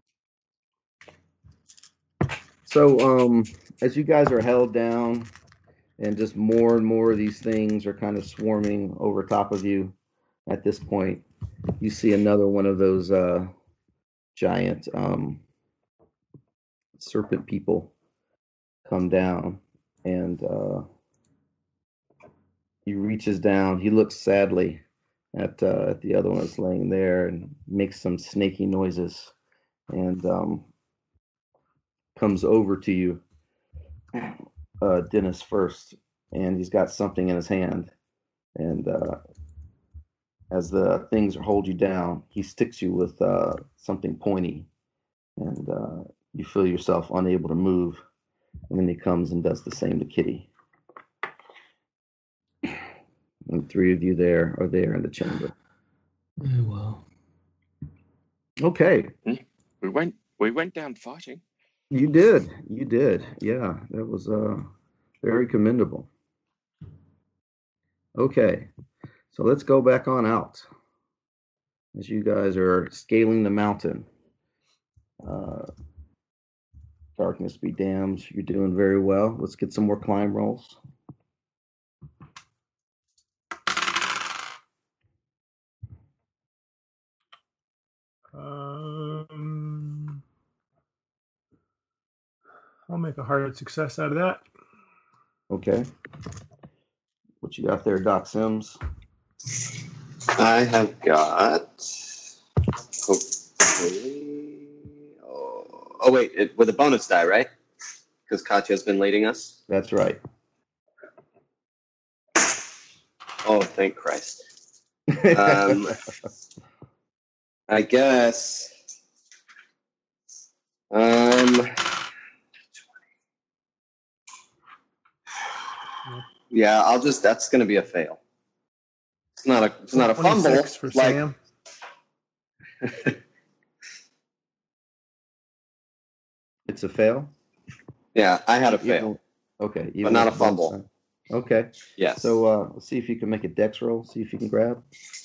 B: So, um, as you guys are held down, and just more and more of these things are kind of swarming over top of you, at this point, you see another one of those uh, giant um, serpent people come down, and uh, he reaches down. He looks sadly at uh, at the other one that's laying there and makes some snaky noises, and um, comes over to you, uh, Dennis first, and he's got something in his hand, and uh, as the things hold you down, he sticks you with uh, something pointy, and uh, you feel yourself unable to move, and then he comes and does the same to Kitty. And the three of you there are there in the chamber.
D: Oh well.
B: Okay.
G: We went we went down fighting.
B: You did. You did. Yeah, that was uh, very commendable. Okay, so let's go back on out. As you guys are scaling the mountain. Uh, darkness be damned. You're doing very well. Let's get some more climb rolls.
C: Um, I'll make a hard success out of that.
B: Okay. What you got there, Doc Sims?
F: I have got. Hopefully. Oh, oh wait, it, with a bonus die, right? Because Katya's been leading us.
B: That's right.
F: Oh, thank Christ. Um, I guess. Um. Yeah, I'll just. That's going to be a fail. It's not a. It's not a fumble.
C: twenty-six for
F: like,
C: Sam.
B: It's a fail?
F: Yeah, I had a
B: Even-
F: fail,
B: Okay.
F: but
B: even
F: not a
B: with
F: fumble.
B: bonus time. Okay.
F: Yes.
B: So uh, let's see if you can make a dex roll. See if you can grab.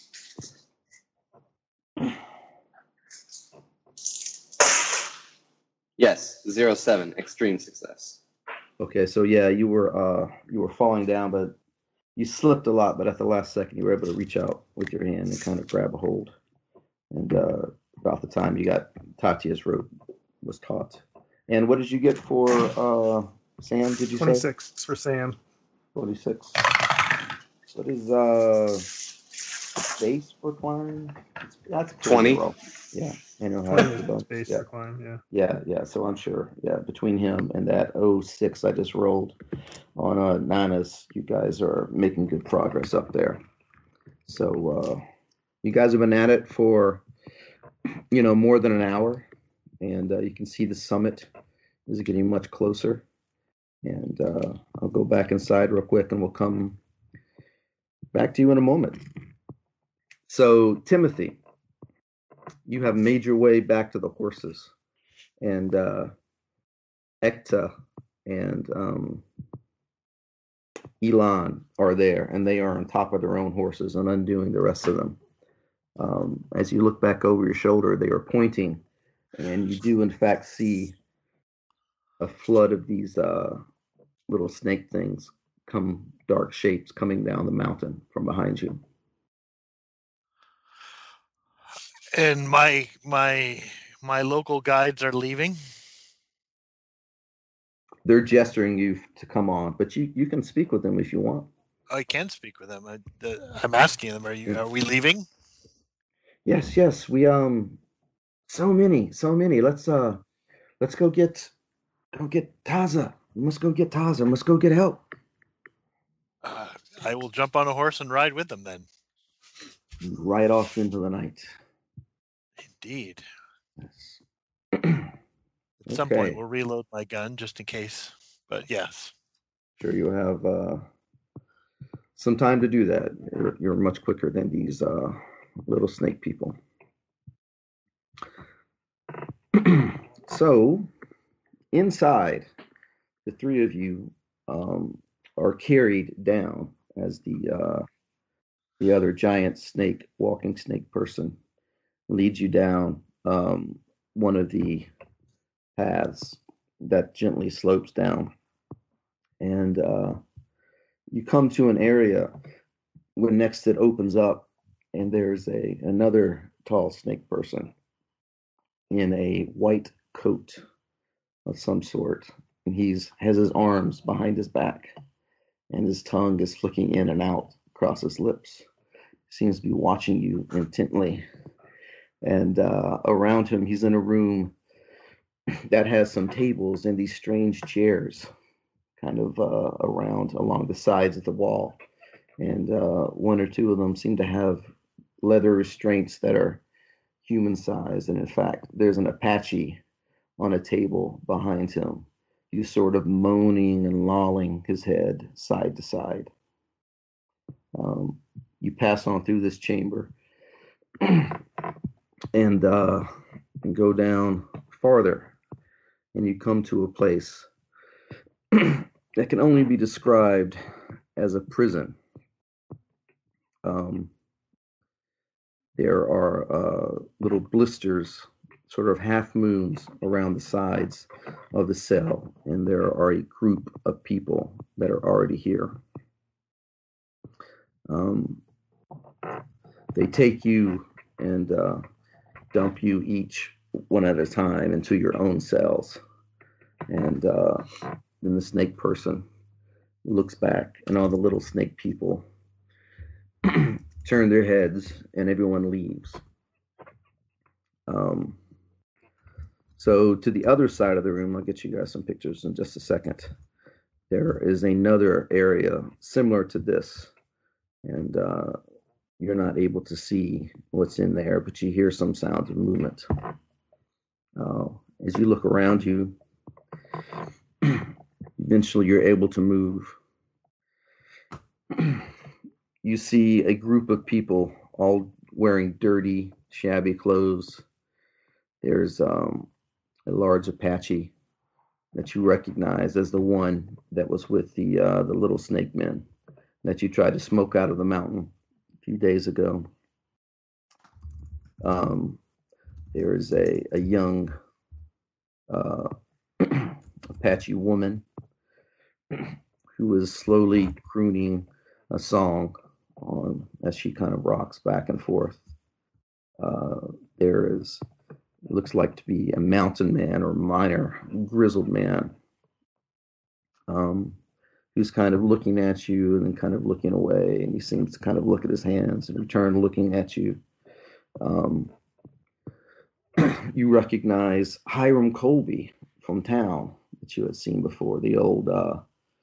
F: Yes, zero seven, extreme success.
B: Okay. So yeah, you were uh, you were falling down, but you slipped a lot. But at the last second, you were able to reach out with your hand and kind of grab a hold. And uh, about the time you got Tatia's rope was taut. And what did you get for uh, Sam? Did you say
C: twenty-six for Sam.
B: twenty-six? What is uh base for climb? That's a pretty
F: twenty.
B: good roll. Yeah, I know how
C: twenty
B: to
C: is
B: do
C: his base
B: yeah.
C: for climb, yeah.
B: Yeah, yeah. So I'm sure. Yeah, between him and that oh six I just rolled on uh, Nana's, you guys are making good progress up there. So uh, you guys have been at it for you know more than an hour, and uh, you can see the summit is getting much closer. And uh, I'll go back inside real quick, and we'll come back to you in a moment. So Timothy, you have made your way back to the horses, and uh, Ekta and um, Elon are there, and they are on top of their own horses and undoing the rest of them. Um, as you look back over your shoulder, they are pointing, and you do in fact see a flood of these uh, little snake things come, dark shapes coming down the mountain from behind you.
E: And my my my local guides are leaving.
B: They're gesturing you to come on, but you, you can speak with them if you want.
E: I can speak with them. I, the, I'm asking them, are you are we leaving?
B: Yes, yes, we um, so many, so many. Let's uh, let's go get, go get Taza. We must go get Taza. We must go get help.
E: Uh, I will jump on a horse and ride with them then.
B: Right off into the night.
E: Indeed.
B: Yes.
E: At some
B: Okay.
E: point, we'll reload my gun just in case. But yes.
B: Sure, you have uh, some time to do that. You're, you're much quicker than these uh, little snake people. So, inside, the three of you um, are carried down as the uh, the other giant snake, walking snake person, leads you down um, one of the paths that gently slopes down, and uh, you come to an area when next it opens up, and there's a another tall snake person in a white coat of some sort, and he's has his arms behind his back, and his tongue is flicking in and out across his lips. He seems to be watching you intently, and uh, around him, he's in a room that has some tables and these strange chairs, kind of uh, around along the sides of the wall. And uh, one or two of them seem to have leather restraints that are human sized. And in fact, there's an Apache on a table behind him. He's sort of moaning and lolling his head side to side. Um, you pass on through this chamber and, uh, and go down farther, and you come to a place that can only be described as a prison. Um, there are uh, little blisters, sort of half moons around the sides of the cell, and there are a group of people that are already here. Um, they take you and uh, dump you each one at a time into your own cells. And uh, then the snake person looks back, and all the little snake people turn their heads, and everyone leaves. Um, so to the other side of the room, I'll get you guys some pictures in just a second. There is another area similar to this, and uh, you're not able to see what's in there, but you hear some sounds of movement. Uh, as you look around you, eventually you're able to move. You see a group of people all wearing dirty, shabby clothes. There's um, a large Apache that you recognize as the one that was with the uh, the little snake men that you tried to smoke out of the mountain a few days ago. Um, there is a, a young uh, Apache woman who is slowly crooning a song on as she kind of rocks back and forth. Uh, there is, it looks like to be a mountain man or minor grizzled man um, who's kind of looking at you and then kind of looking away, and he seems to kind of look at his hands and return looking at you. Um, you recognize Hiram Colby from town that you had seen before, the old uh,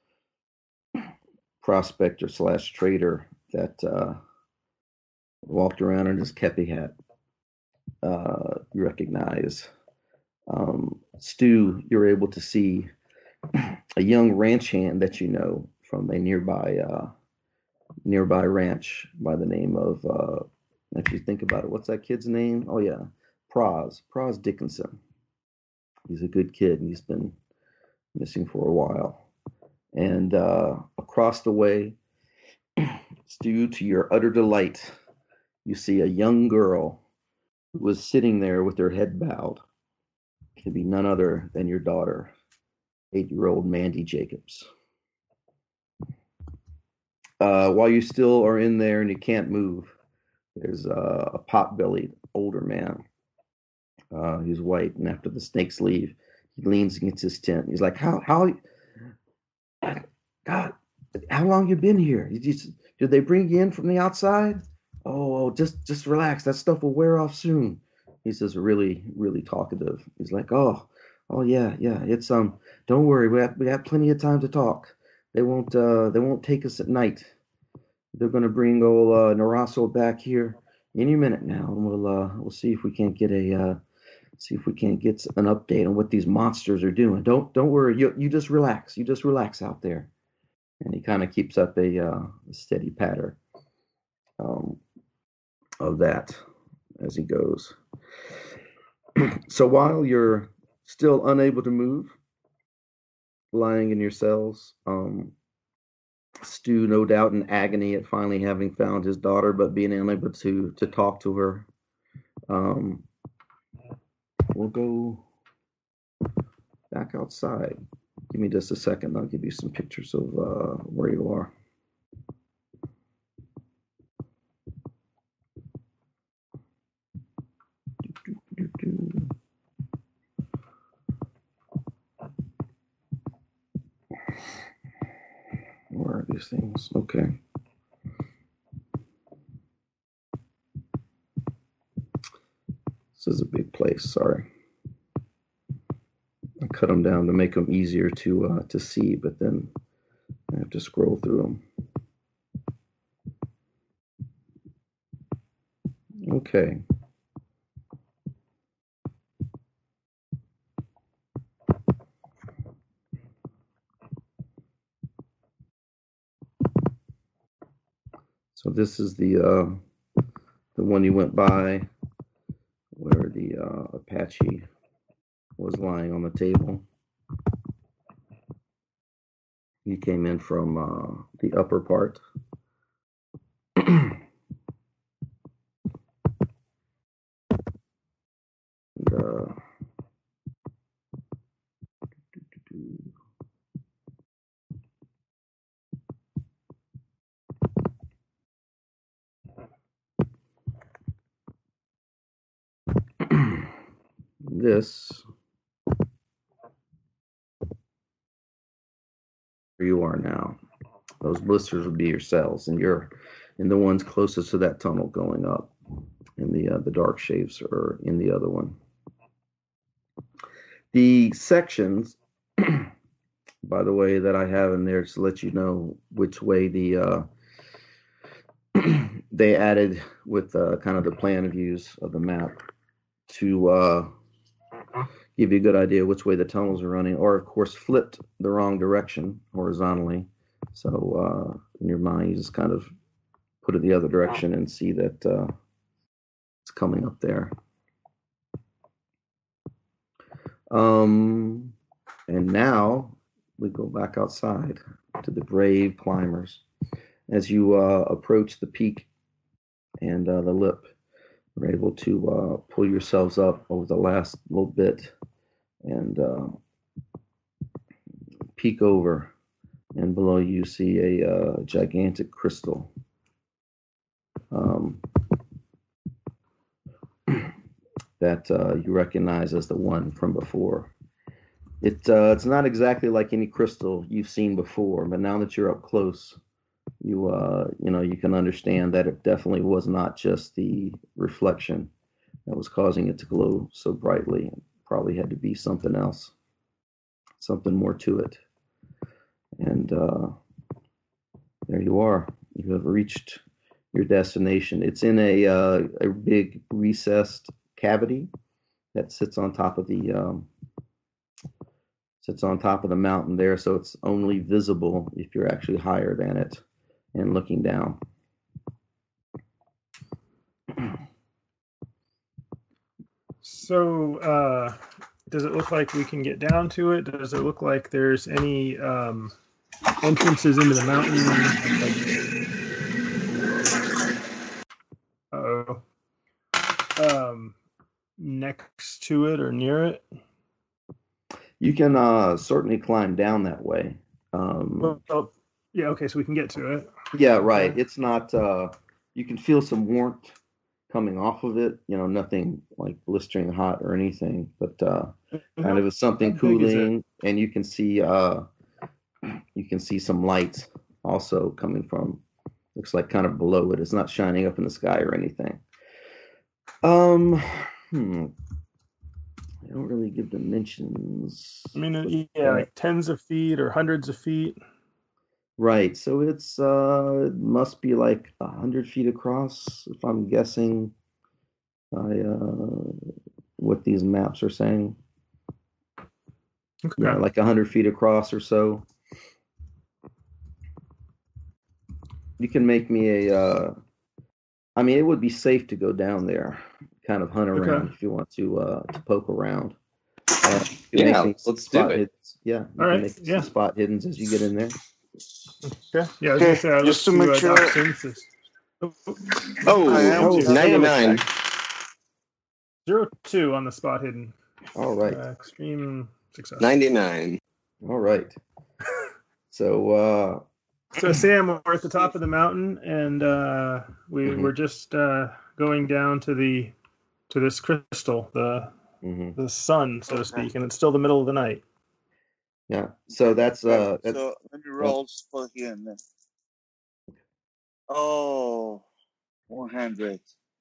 B: prospector slash trader that uh, walked around in his kepi hat. Uh, you recognize um, Stu. You're able to see a young ranch hand that you know from a nearby uh, nearby ranch by the name of. Uh, if you think about it, what's that kid's name? Oh yeah, Praz. Praz Dickinson. He's a good kid, and he's been missing for a while. And uh, across the way, Stu, to your utter delight, you see a young girl who was sitting there with her head bowed. It can be none other than your daughter, eight-year-old Mandy Jacobs. Uh, while you still are in there and you can't move, there's uh, a pot-bellied older man. Uh, he's white, and after the snakes leave, he leans against his tent. He's like, "How, how, God, how long you been here? You just, did they bring you in from the outside? Oh, just, just relax. That stuff will wear off soon." He says, really, really talkative. He's like, "Oh, oh yeah, yeah. It's um, don't worry. We have, we have plenty of time to talk. They won't, uh, they won't take us at night. They're gonna bring old uh, Naraso back here any minute now, and we'll, uh, we'll see if we can't get a, uh, see if we can't get an update on what these monsters are doing. Don't, don't worry. You, you just relax. You just relax out there." And he kind of keeps up a, uh, a steady patter um, of that as he goes. So while you're still unable to move, lying in your cells, um, Stu, no doubt in agony at finally having found his daughter, but being unable to to talk to her, um, we'll go back outside. Give me just a second. I'll give you some pictures of uh, where you are. Where are these things? Okay. This is a big place. Sorry. I cut them down to make them easier to uh, to see, but then I have to scroll through them. Okay. So this is the uh, the one you went by, where the uh, Apache was lying on the table. He came in from uh, the upper part. and, uh, this, where you are now, those blisters would be your cells, and you're in the ones closest to that tunnel going up, and the uh, the dark shapes are in the other one. The sections, by the way, that I have in there to let you know which way the uh, they added with uh, kind of the plan views of the map to uh, give you a good idea which way the tunnels are running, or of course flipped the wrong direction horizontally. So uh, in your mind, you just kind of put it the other direction and see that uh, it's coming up there. Um, and now we go back outside to the brave climbers. As you uh, approach the peak and uh, the lip, you're able to uh, pull yourselves up over the last little bit and uh, peek over. And below you see a uh, gigantic crystal. Um, that uh, you recognize as the one from before. It uh, it's not exactly like any crystal you've seen before, but now that you're up close, you uh, you know you can understand that it definitely was not just the reflection that was causing it to glow so brightly. It probably had to be something else, something more to it. And uh, there you are. You have reached your destination. It's in a uh, a big recessed cavity that sits on top of the um, sits on top of the mountain there, so it's only visible if you're actually higher than it and looking down.
C: So, uh, does it look like we can get down to it? Does it look like there's any um, entrances into the mountain? Uh-oh. Um, next to it or near it?
B: You can uh, certainly climb down that way. Um,
C: Well, oh, yeah, okay, so we can get to it.
B: yeah, right. It's not. Uh, you can feel some warmth coming off of it. You know, nothing like blistering hot or anything, but uh, kind of something
C: How big is it?
B: cooling, and you can see uh, you can see some lights also coming from. Looks like kind of below it. It's not shining up in the sky or anything. Um, hmm. I don't really give dimensions.
C: I mean, uh, yeah, like tens of feet or hundreds of feet.
B: Right. So it's uh it must be like a hundred feet across, if I'm guessing by uh what these maps are saying.
C: Okay.
B: Yeah, like a hundred feet across or so. You can make me a uh I mean it would be safe to go down there, kind of hunt around
C: Okay.
B: if you want to uh to poke around. Uh, you can
F: Yeah,
B: make me some
F: let's do
B: spot
F: it.
B: hidden- Yeah, you
C: All
B: can
C: right,
B: make some
C: yeah.
B: spot hiddens as you get in there.
C: Okay. Yeah, I was
I: Okay,
C: gonna say I
I: just
C: looked
I: to
C: to,
I: make
C: uh,
I: sure-
C: Doc Sims. Oh,
F: Oh,
I: I am
B: Oh,
I: too.
F: ninety-nine.
C: zero two on the spot hidden.
B: All right.
C: Uh, extreme success.
F: ninety-nine.
B: All right. So uh
C: So Sam, we're at the top of the mountain, and uh, we
B: Mhm.
C: we're just uh, going down to the to this crystal, the
B: mhm.
C: the sun, so to
I: Okay.
C: speak, and it's still the middle of the night.
B: Yeah. So that's uh that's
I: So let me roll for him then. Oh, one hundred.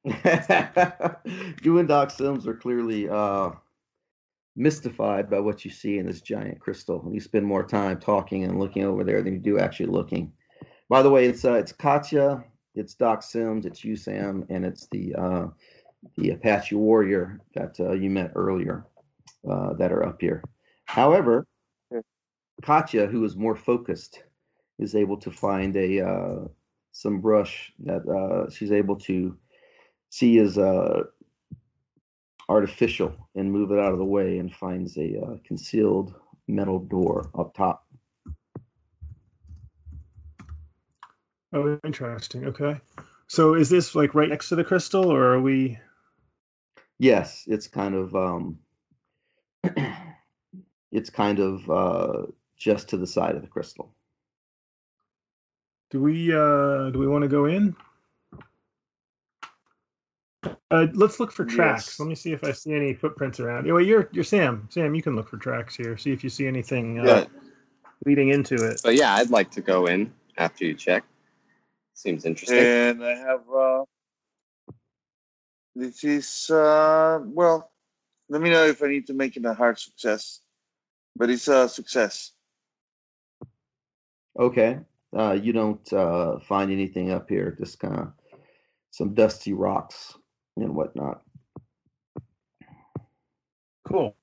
B: you and Doc Sims are clearly uh mystified by what you see in this giant crystal. You spend more time talking and looking over there than you do actually looking. By the way, it's uh, it's Katya, it's Doc Sims, it's you, Sam, and it's the uh, the Apache warrior that uh, you met earlier uh, that are up here. However, Katya, who is more focused, is able to find a uh, some brush that uh, she's able to see as uh, artificial and move it out of the way, and finds a uh, concealed metal door up top.
C: Oh, interesting. Okay. So is this like right next to the crystal, or are we?
B: Yes, it's kind of um, it's kind of uh, just to the side of the crystal.
C: Do we uh do we want to go in? Uh, let's look for tracks.
I: Yes.
C: Let me see if I see any footprints around. Anyway, you're you're Sam. Sam, you can look for tracks here. See if you see anything uh,
F: Yeah.
C: leading into it.
F: But yeah, I'd like to go in after you check. Seems interesting.
I: And I have uh this is uh well, let me know if I need to make it a hard success. But it's a success.
B: Okay. Uh, you don't uh, find anything up here. Just kind of some dusty rocks and whatnot.
C: Cool.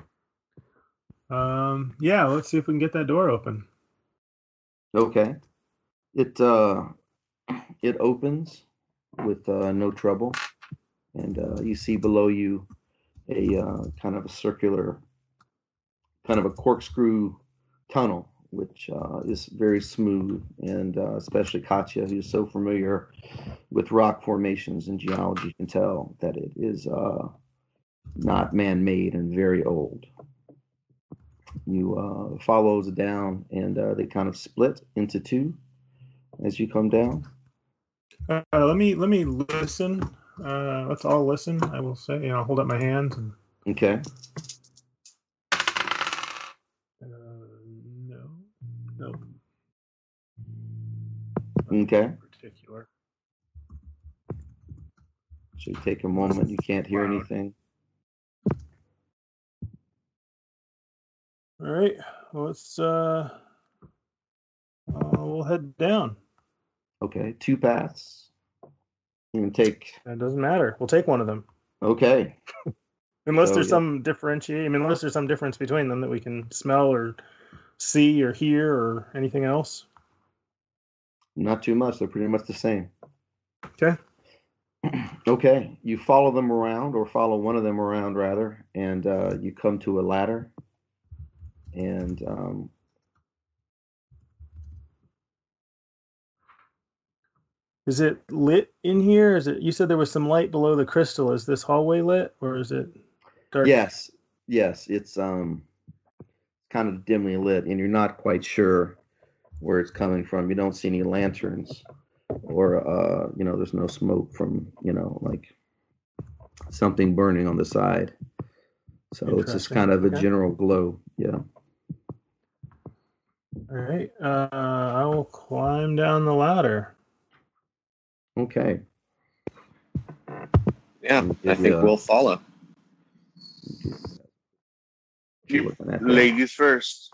C: Um, yeah, let's see if we can get that door open.
B: Okay. It uh, it opens with uh, no trouble, and uh, you see below you a uh, kind of a circular, kind of a corkscrew tunnel, which uh, is very smooth, and uh, especially Katya, who's so familiar with rock formations and geology, can tell that it is uh, not man-made and very old. You uh, follows down, and uh, they kind of split into two as you come down.
C: Uh, let me let me listen. Uh, let's all listen. I will say, you know, hold up my hands. And,
B: Okay.
C: uh, no, no.
B: Okay.
C: In particular.
B: So you take a moment. You can't hear
C: Wow.
B: anything.
C: All right. Well, let's. Uh, uh, we'll head down.
B: Okay. Two paths. You can take.
C: It doesn't matter. We'll take one of them.
B: Okay.
C: Unless
B: So,
C: there's
B: yeah.
C: some differentiate. I mean, unless there's some difference between them that we can smell or see or hear or anything else.
B: Not too much. They're pretty much the same.
C: Okay.
B: Okay. You follow them around, or follow one of them around rather, and uh, you come to a ladder. And um,
C: Is it lit in here? Is it? You said there was some light below the crystal. Is this hallway lit, or is it dark?
B: yes, yes, it's um kind of dimly lit, and you're not quite sure where it's coming from. You don't see any lanterns, or uh, you know, there's no smoke from, you know, like something burning on the side. So it's just
C: Interesting.
B: kind of a
C: Okay.
B: general glow. Yeah.
C: All right. Uh, I will climb down the ladder.
B: Okay.
F: Yeah,
B: I'll
F: I
B: give
F: think
B: you a-
F: we'll follow.
B: You're looking at that.
I: Ladies first.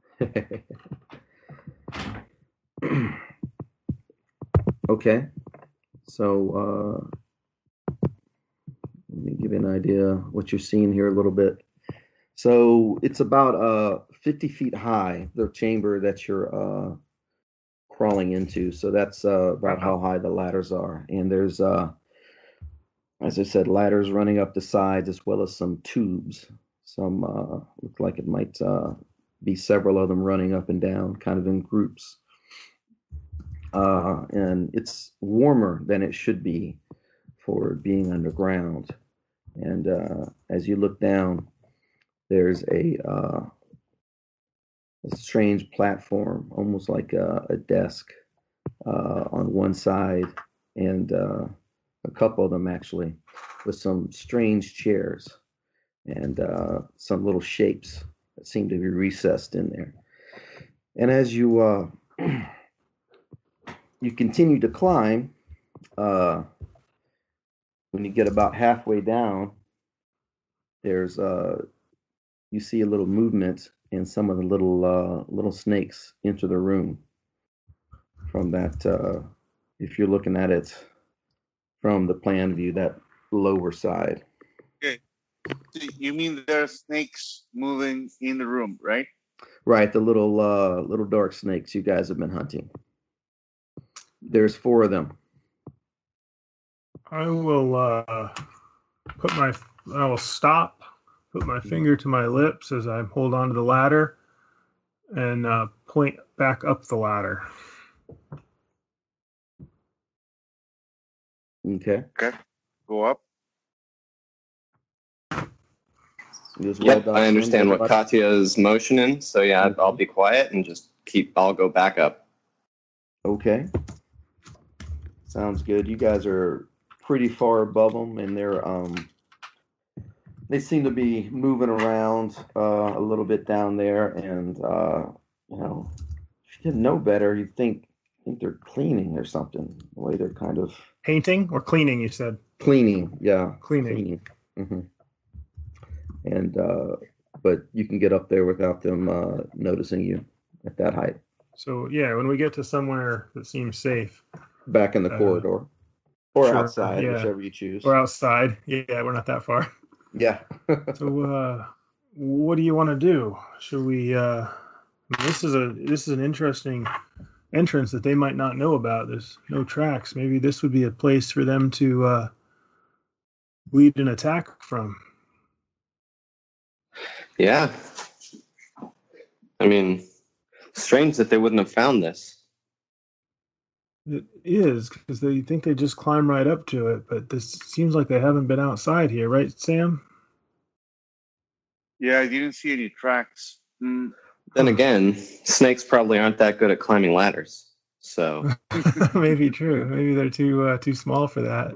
B: Okay. So uh, let me give you an idea what you're seeing here a little bit. So it's about uh, fifty feet high, the chamber that you're uh, crawling into. So that's uh, about how high the ladders are. And there's, uh, as I said, ladders running up the sides, as well as some tubes. Some uh, look like it might uh, be several of them running up and down, kind of in groups. Uh, and it's warmer than it should be for being underground. And uh, as you look down, there's a, uh, a strange platform, almost like a, a desk uh, on one side, and uh, a couple of them actually, with some strange chairs and uh, some little shapes that seem to be recessed in there. And as you uh, you continue to climb, uh, when you get about halfway down, there's uh, you see a little movement, and some of the little uh, little snakes enter the room. From that, uh, if you're looking at it from the plan view, that lower side.
I: Okay. You mean there are snakes moving in the room, right?
B: Right, the little uh, little dark snakes you guys have been hunting. There's four of them.
C: I will uh, put my. I will stop. Put my finger to my lips as I hold onto the ladder, and uh, point back up the ladder.
B: Okay.
I: Okay. Go up.
B: You as well,
F: Yep,
B: Doc
F: I understand
B: Sims,
F: what
B: everybody?
F: Katya is motioning, so yeah,
B: Mhm.
F: I'll be quiet and just keep. I'll go back up.
B: Okay. Sounds good. You guys are pretty far above them, and they're um they seem to be moving around uh, a little bit down there, and uh, you know, if you didn't know better, you'd think think they're cleaning or something. The way they're kind of
C: Painting or cleaning? You said
B: cleaning, yeah,
C: cleaning.
B: cleaning. hmm And uh, but you can get up there without them uh, noticing you at that height.
C: So yeah, when we get to somewhere that seems safe,
B: Back in the
C: Uh,
B: corridor. Or
C: sure,
B: outside,
C: yeah.
B: whichever you choose.
C: or outside, yeah, we're not that far.
B: Yeah.
C: So, uh, what do you want to do? Should we? Uh, I mean, this is a this is an interesting entrance that they might not know about. There's no tracks. Maybe this would be a place for them to uh, lead an attack from.
F: Yeah. I mean, strange that they wouldn't have found this.
C: It is because they think they just climb right up to it, but this seems like they haven't been outside here, right, Sam?
I: Yeah, I didn't see any tracks. Mm.
F: Then again, snakes probably aren't that good at climbing ladders. So
C: Maybe true. Maybe they're too uh, too small for that.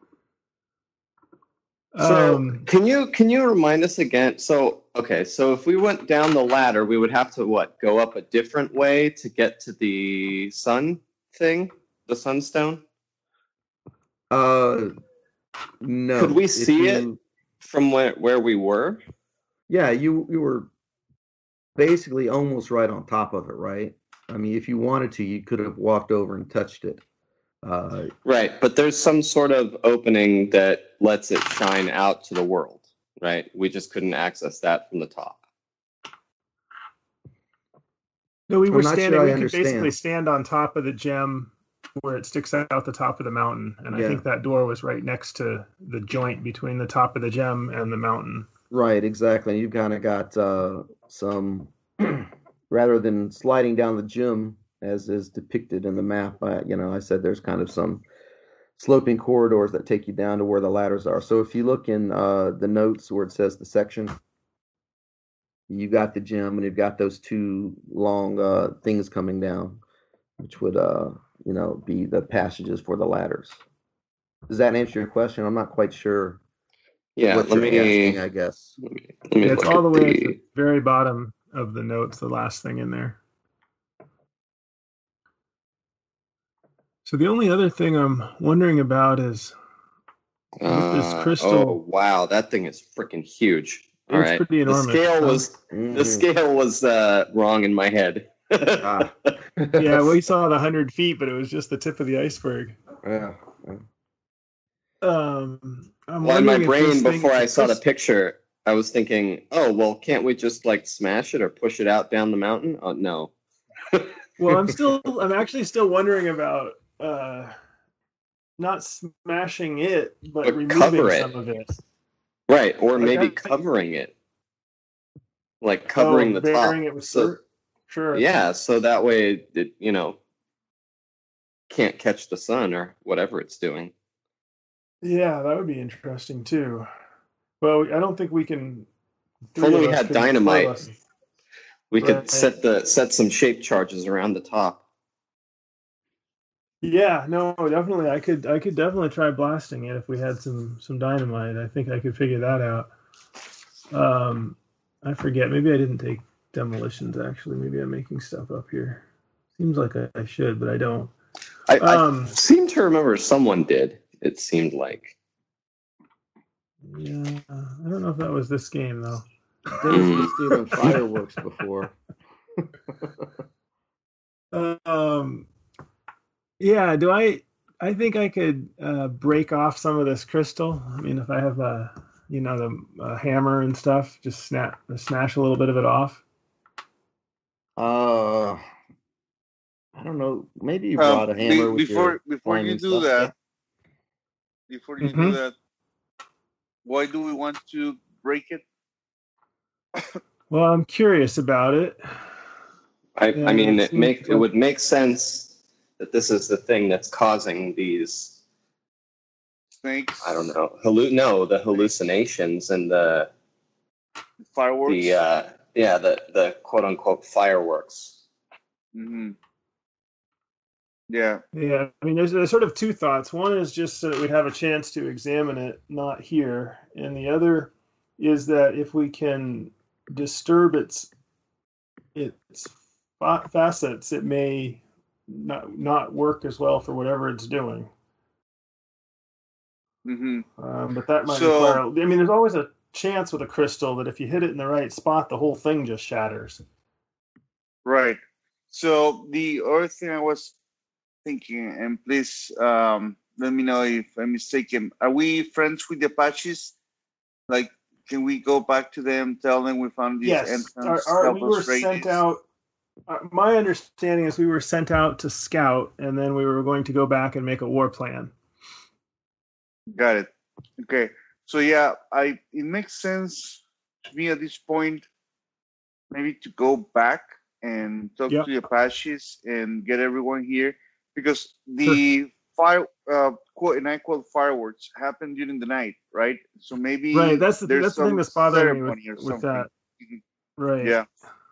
F: So
C: Um,
F: can you can you remind us again? So okay, so if we went down the ladder, we would have to what? Go up a different way to get to the sun thing, the sunstone.
B: Uh, no.
F: Could we
B: If
F: see it
B: you-
F: from where where we were?
B: Yeah, you you were basically almost right on top of it, right? I mean, if you wanted to, you could have walked over and touched it. Uh,
F: Right, but there's some sort of opening that lets it shine out to the world, right? We just couldn't access that from the top.
C: no, we
B: I'm
C: were
B: not
C: standing.
B: sure I
C: we could
B: understand.
C: basically stand on top of the gem where it sticks out the top of the mountain, and I
B: Yeah.
C: think that door was right next to the joint between the top of the gem and the mountain.
B: right, exactly. You've kind of got uh, some, rather than sliding down the gym as is depicted in the map. I, you know, I said there's kind of some sloping corridors that take you down to where the ladders are. So if you look in uh, the notes where it says the section, you got the gym and you've got those two long uh, things coming down, which would, uh, you know, be the passages for the ladders. Does that answer your question? I'm not quite sure
F: Yeah,
B: what
F: let
B: you're
F: me,
B: asking, I guess.
F: let me let me
C: Yeah, it's
F: look
C: all the
F: at
C: way at
F: the.
C: the very bottom of the notes, the last thing in there. So the only other thing I'm wondering about is with this
F: Uh,
C: crystal.
F: oh wow, that thing is freaking huge. All
C: It's
F: right,
C: pretty
F: the
C: enormous,
F: scale
C: huh?
F: was the
B: Mhm.
F: scale was uh, wrong in my head.
B: Ah.
C: Yeah, we saw the hundred feet, but it was just the tip of the iceberg.
B: Yeah.
C: Um, I'm
F: Well, in my
C: wondering if
F: brain,
C: this thing
F: before
C: is
F: I
C: a
F: saw the
C: crystal-
F: picture, I was thinking, oh, well, can't we just like smash it or push it out down the mountain? Oh, no.
C: Well, I'm still, I'm actually still wondering about uh, not smashing it, but,
F: But
C: removing
F: cover it.
C: some of it.
F: Right. Or
C: Like
F: maybe
C: I-
F: covering it. Like covering
C: Oh,
F: the top.
C: burying it with
F: So,
C: dirt. Sure.
F: yeah, so that way it, you know, can't catch the sun or whatever it's doing.
C: Yeah, that would be interesting too. Well, I don't think we can.
F: If only
C: three
F: we
C: of us
F: had
C: could throw
F: dynamite.
C: us-
F: We could
C: Right.
F: set the set some shape charges around the top.
C: Yeah, no, definitely. I could, I could definitely try blasting it if we had some, some dynamite. I think I could figure that out. Um, I forget. Maybe I didn't take demolitions. Actually, maybe I'm making stuff up here. Seems like I, I should, but I don't.
F: I,
C: Um,
F: I seem to remember someone did. It seemed like.
C: Yeah, I don't know if that was this game though.
B: Dennis was stealing fireworks before.
C: Um, yeah. Do I? I think I could uh, break off some of this crystal. I mean, if I have a, you know, the uh, hammer and stuff, just snap, smash a little bit of it off.
B: Uh, I don't know. Maybe you
I: Um,
B: brought a hammer
I: be-
B: with
I: before
B: your
I: before you
B: climbing
I: do
B: stuff.
I: that, before you
C: Mhm.
I: do that, why do we want to break it?
C: Well, I'm curious about it.
F: I,
C: Yeah,
F: I mean,
C: it
F: it
C: seems
F: make it
C: like-
F: would make sense that this is the thing that's causing these.
I: Snakes,
F: I don't know. Hallu- no, the hallucinations and the
I: fireworks.
F: the uh, yeah the the quote unquote fireworks.
I: hmm Yeah.
C: Yeah, I mean, there's, there's sort of two thoughts. One is just so that we'd have a chance to examine it, not here, and the other is that if we can disturb its its fa- facets, it may not not work as well for whatever it's doing.
I: hmm
C: Um, but that might
I: So-
C: require. I mean, there's always a chance with a crystal that if you hit it in the right spot, the whole thing just shatters.
I: Right. So the other thing I was thinking, and please um, let me know if I'm mistaken. Are we friends with the Apaches? Like, can we go back to them, tell them we found this
C: Yes,
I: entrance,
C: our, our,
I: help
C: we were
I: us raid
C: sent
I: this?
C: out. Uh, my understanding is we were sent out to scout, and then we were going to go back and make a war plan.
I: Got it. Okay. So yeah, I it makes sense to me at this point, maybe to go back and talk
C: Yep.
I: to the Apaches and get everyone here, because the fire, uh, quote and I quote fireworks happen during the night, right? So maybe
C: Right. That's the
I: there's
C: that's the thing
I: some
C: that's bothering me with,
I: ceremony or
C: with
I: something.
C: that.
I: Mhm.
C: Right.
I: Yeah.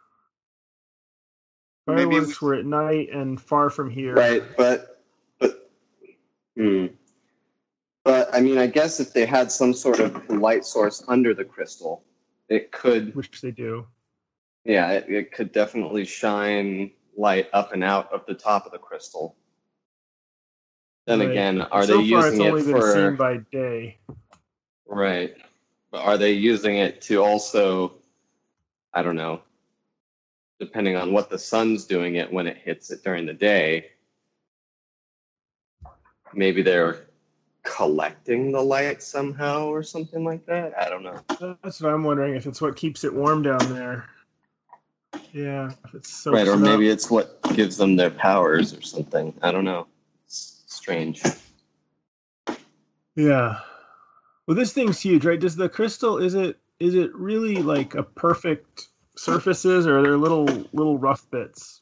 I: Maybe we,
C: Fireworks were at night and far from here.
F: Right, but but hmm. But I mean, I guess if they had some sort of light source under the crystal, it could,
C: Which they do.
F: yeah, it, it could definitely shine light up and out of the top of the crystal. Then
C: Right.
F: again, are
C: so
F: they
C: far,
F: using
C: it's only
F: it
C: been
F: for
C: seen by day.
F: right? But are they using it to also, I don't know, depending on what the sun's doing it when it hits it during the day, maybe they're collecting the light somehow or something like that. I don't know.
C: That's what I'm wondering, if it's what keeps it warm down there. Yeah, if it's soaks
F: Right, or
C: it up.
F: maybe it's what gives them their powers or something. I don't know. It's strange.
C: Yeah. Well, this thing's huge, right? Does the crystal, is it is it really like a perfect surfaces, or are there little little rough bits?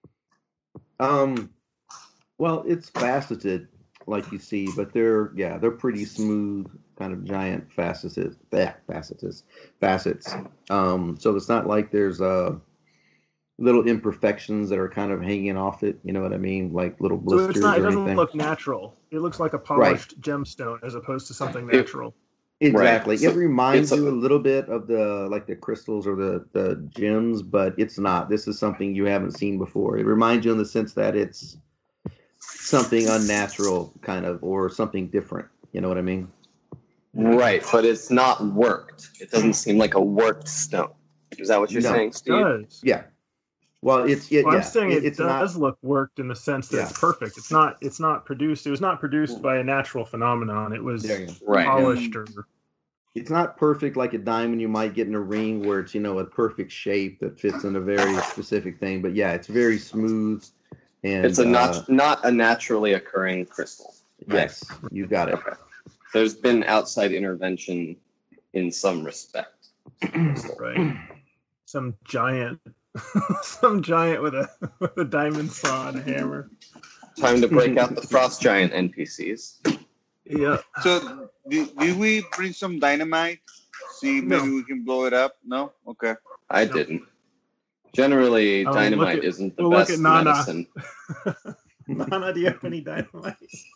B: Um, well, it's faceted, like you see, but they're yeah, they're pretty smooth, kind of giant facets. Yeah, facets, facets. Um, so it's not like there's uh little imperfections that are kind of hanging off it. You know what I mean? Like little
C: So
B: blisters
C: it's not. It
B: or
C: doesn't
B: anything.
C: look natural. It looks like a
B: Right.
C: polished gemstone as opposed to something
F: It-
C: natural.
B: Exactly.
F: Right. So
B: It reminds
F: it's a-
B: you a little bit of the like the crystals or the the gems, but it's not. This is something you haven't seen before. It reminds you in the sense that it's something unnatural, kind of, or something different. You know what I mean?
F: Right, but it's not worked. It doesn't seem like a worked stone. Is that what you're
B: No.
F: saying,
C: It
F: Steve?
C: does.
B: Yeah. Well, it's it,
C: Well,
B: yeah.
C: I'm saying
B: it-
C: it,
B: it's
C: does
B: not.
C: look worked in the sense that
B: Yeah.
C: it's perfect. It's not. It's not produced. It was not produced by a natural phenomenon. It was
B: There you go.
F: Right.
C: polished or.
B: It's not perfect like a diamond you might get in a ring where it's, you know, a perfect shape that fits in a very specific thing. But yeah, it's very smooth. And
F: It's a
B: uh,
F: not not a naturally occurring crystal.
B: yes, you got it.
F: Okay. There's been outside intervention in some respect.
C: Right. Some giant, some giant with a with a diamond saw and a hammer.
F: Time to break out the frost giant N P Cs.
C: Yeah.
I: So did, did we bring some dynamite? See, maybe
C: No.
I: we can blow it up. No. Okay.
F: I
C: No.
F: didn't. Generally,
C: Um, look
F: dynamite
C: at-
F: isn't the
C: well, look
F: best
C: at Nana.
F: medicine.
C: Nana, do you have any dynamite?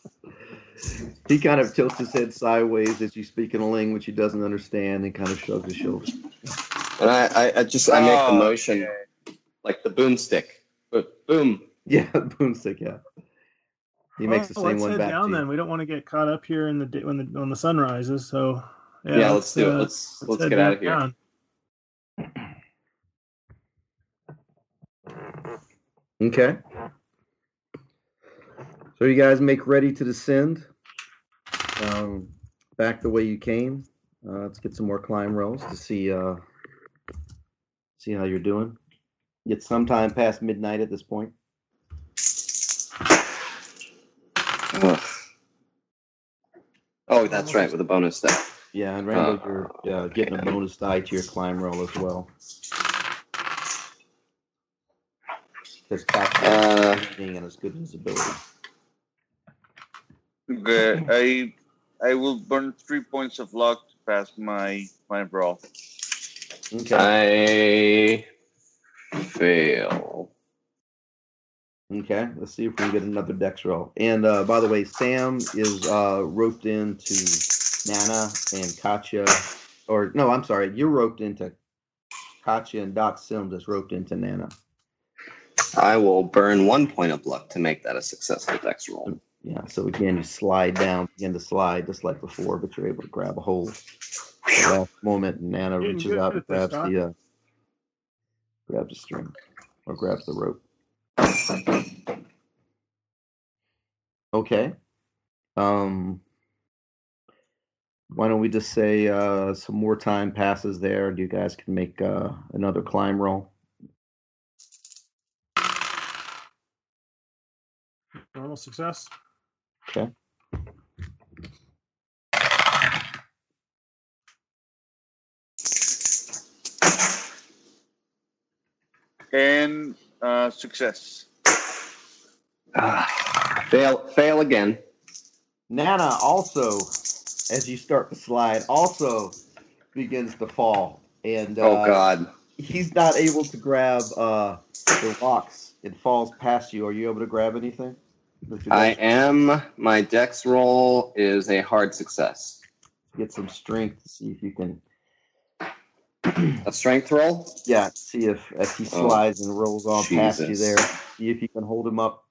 B: He kind of tilts his head sideways as you speak in a language he doesn't understand and kind of shrugs his shoulders.
F: And I, I, I just I make the
I: Oh,
F: motion like the boomstick. But boom.
B: Yeah, boomstick, yeah. He makes the
C: Well,
B: same
C: let's
B: one
C: head
B: back
C: down
B: to you.
C: then. We don't want to get caught up here in the day when the when the sun rises. So yeah,
F: Yeah, let's do it.
C: uh,
F: Let's let's
C: head
F: get out of here.
C: down.
B: Okay. So you guys make ready to descend um, back the way you came. Uh, let's get some more climb rolls to see uh, see how you're doing. It's sometime past midnight at this point.
F: Ugh. Oh, that's right, with a bonus die.
B: Yeah, and Randall,
F: Uh,
B: you're uh, getting a
F: okay.
B: bonus die to your climb roll as well. Because
F: Uh,
B: being in as good visibility.
I: Okay. I I will burn three points of luck to pass my my roll.
B: Okay.
F: I fail.
B: Okay, let's see if we can get another dex roll. And uh, by the way, Sam is uh, roped into Nana and Katya, or no, I'm sorry, you're roped into Katya, and Doc Sims is roped into Nana.
F: I will burn one point of luck to make that a successful dex roll.
B: Yeah, so again, you slide down, begin to slide just like before, but you're able to grab a hold. At the last moment, Nana
C: Getting
B: reaches
C: good
B: out and
C: at this,
B: grabs
C: Doc.
B: the uh, grabs the string or grabs the rope. Okay. Um, why don't we just say uh, some more time passes there, and you guys can make uh, another climb roll.
C: Normal success.
B: Okay.
I: And uh, success.
F: Ah, fail, fail again.
B: Nana also, as you start to slide, also begins to fall, and uh,
F: Oh God.
B: he's not able to grab uh, the rocks. It falls past you. Are you able to grab anything? With your
F: I
B: dex?
F: am. My dex roll is a hard success.
B: Get some strength to see if you can.
F: A strength roll?
B: Yeah, see if if he
F: Oh,
B: slides and rolls on past you
F: Jesus.
B: there. See if you can hold him up.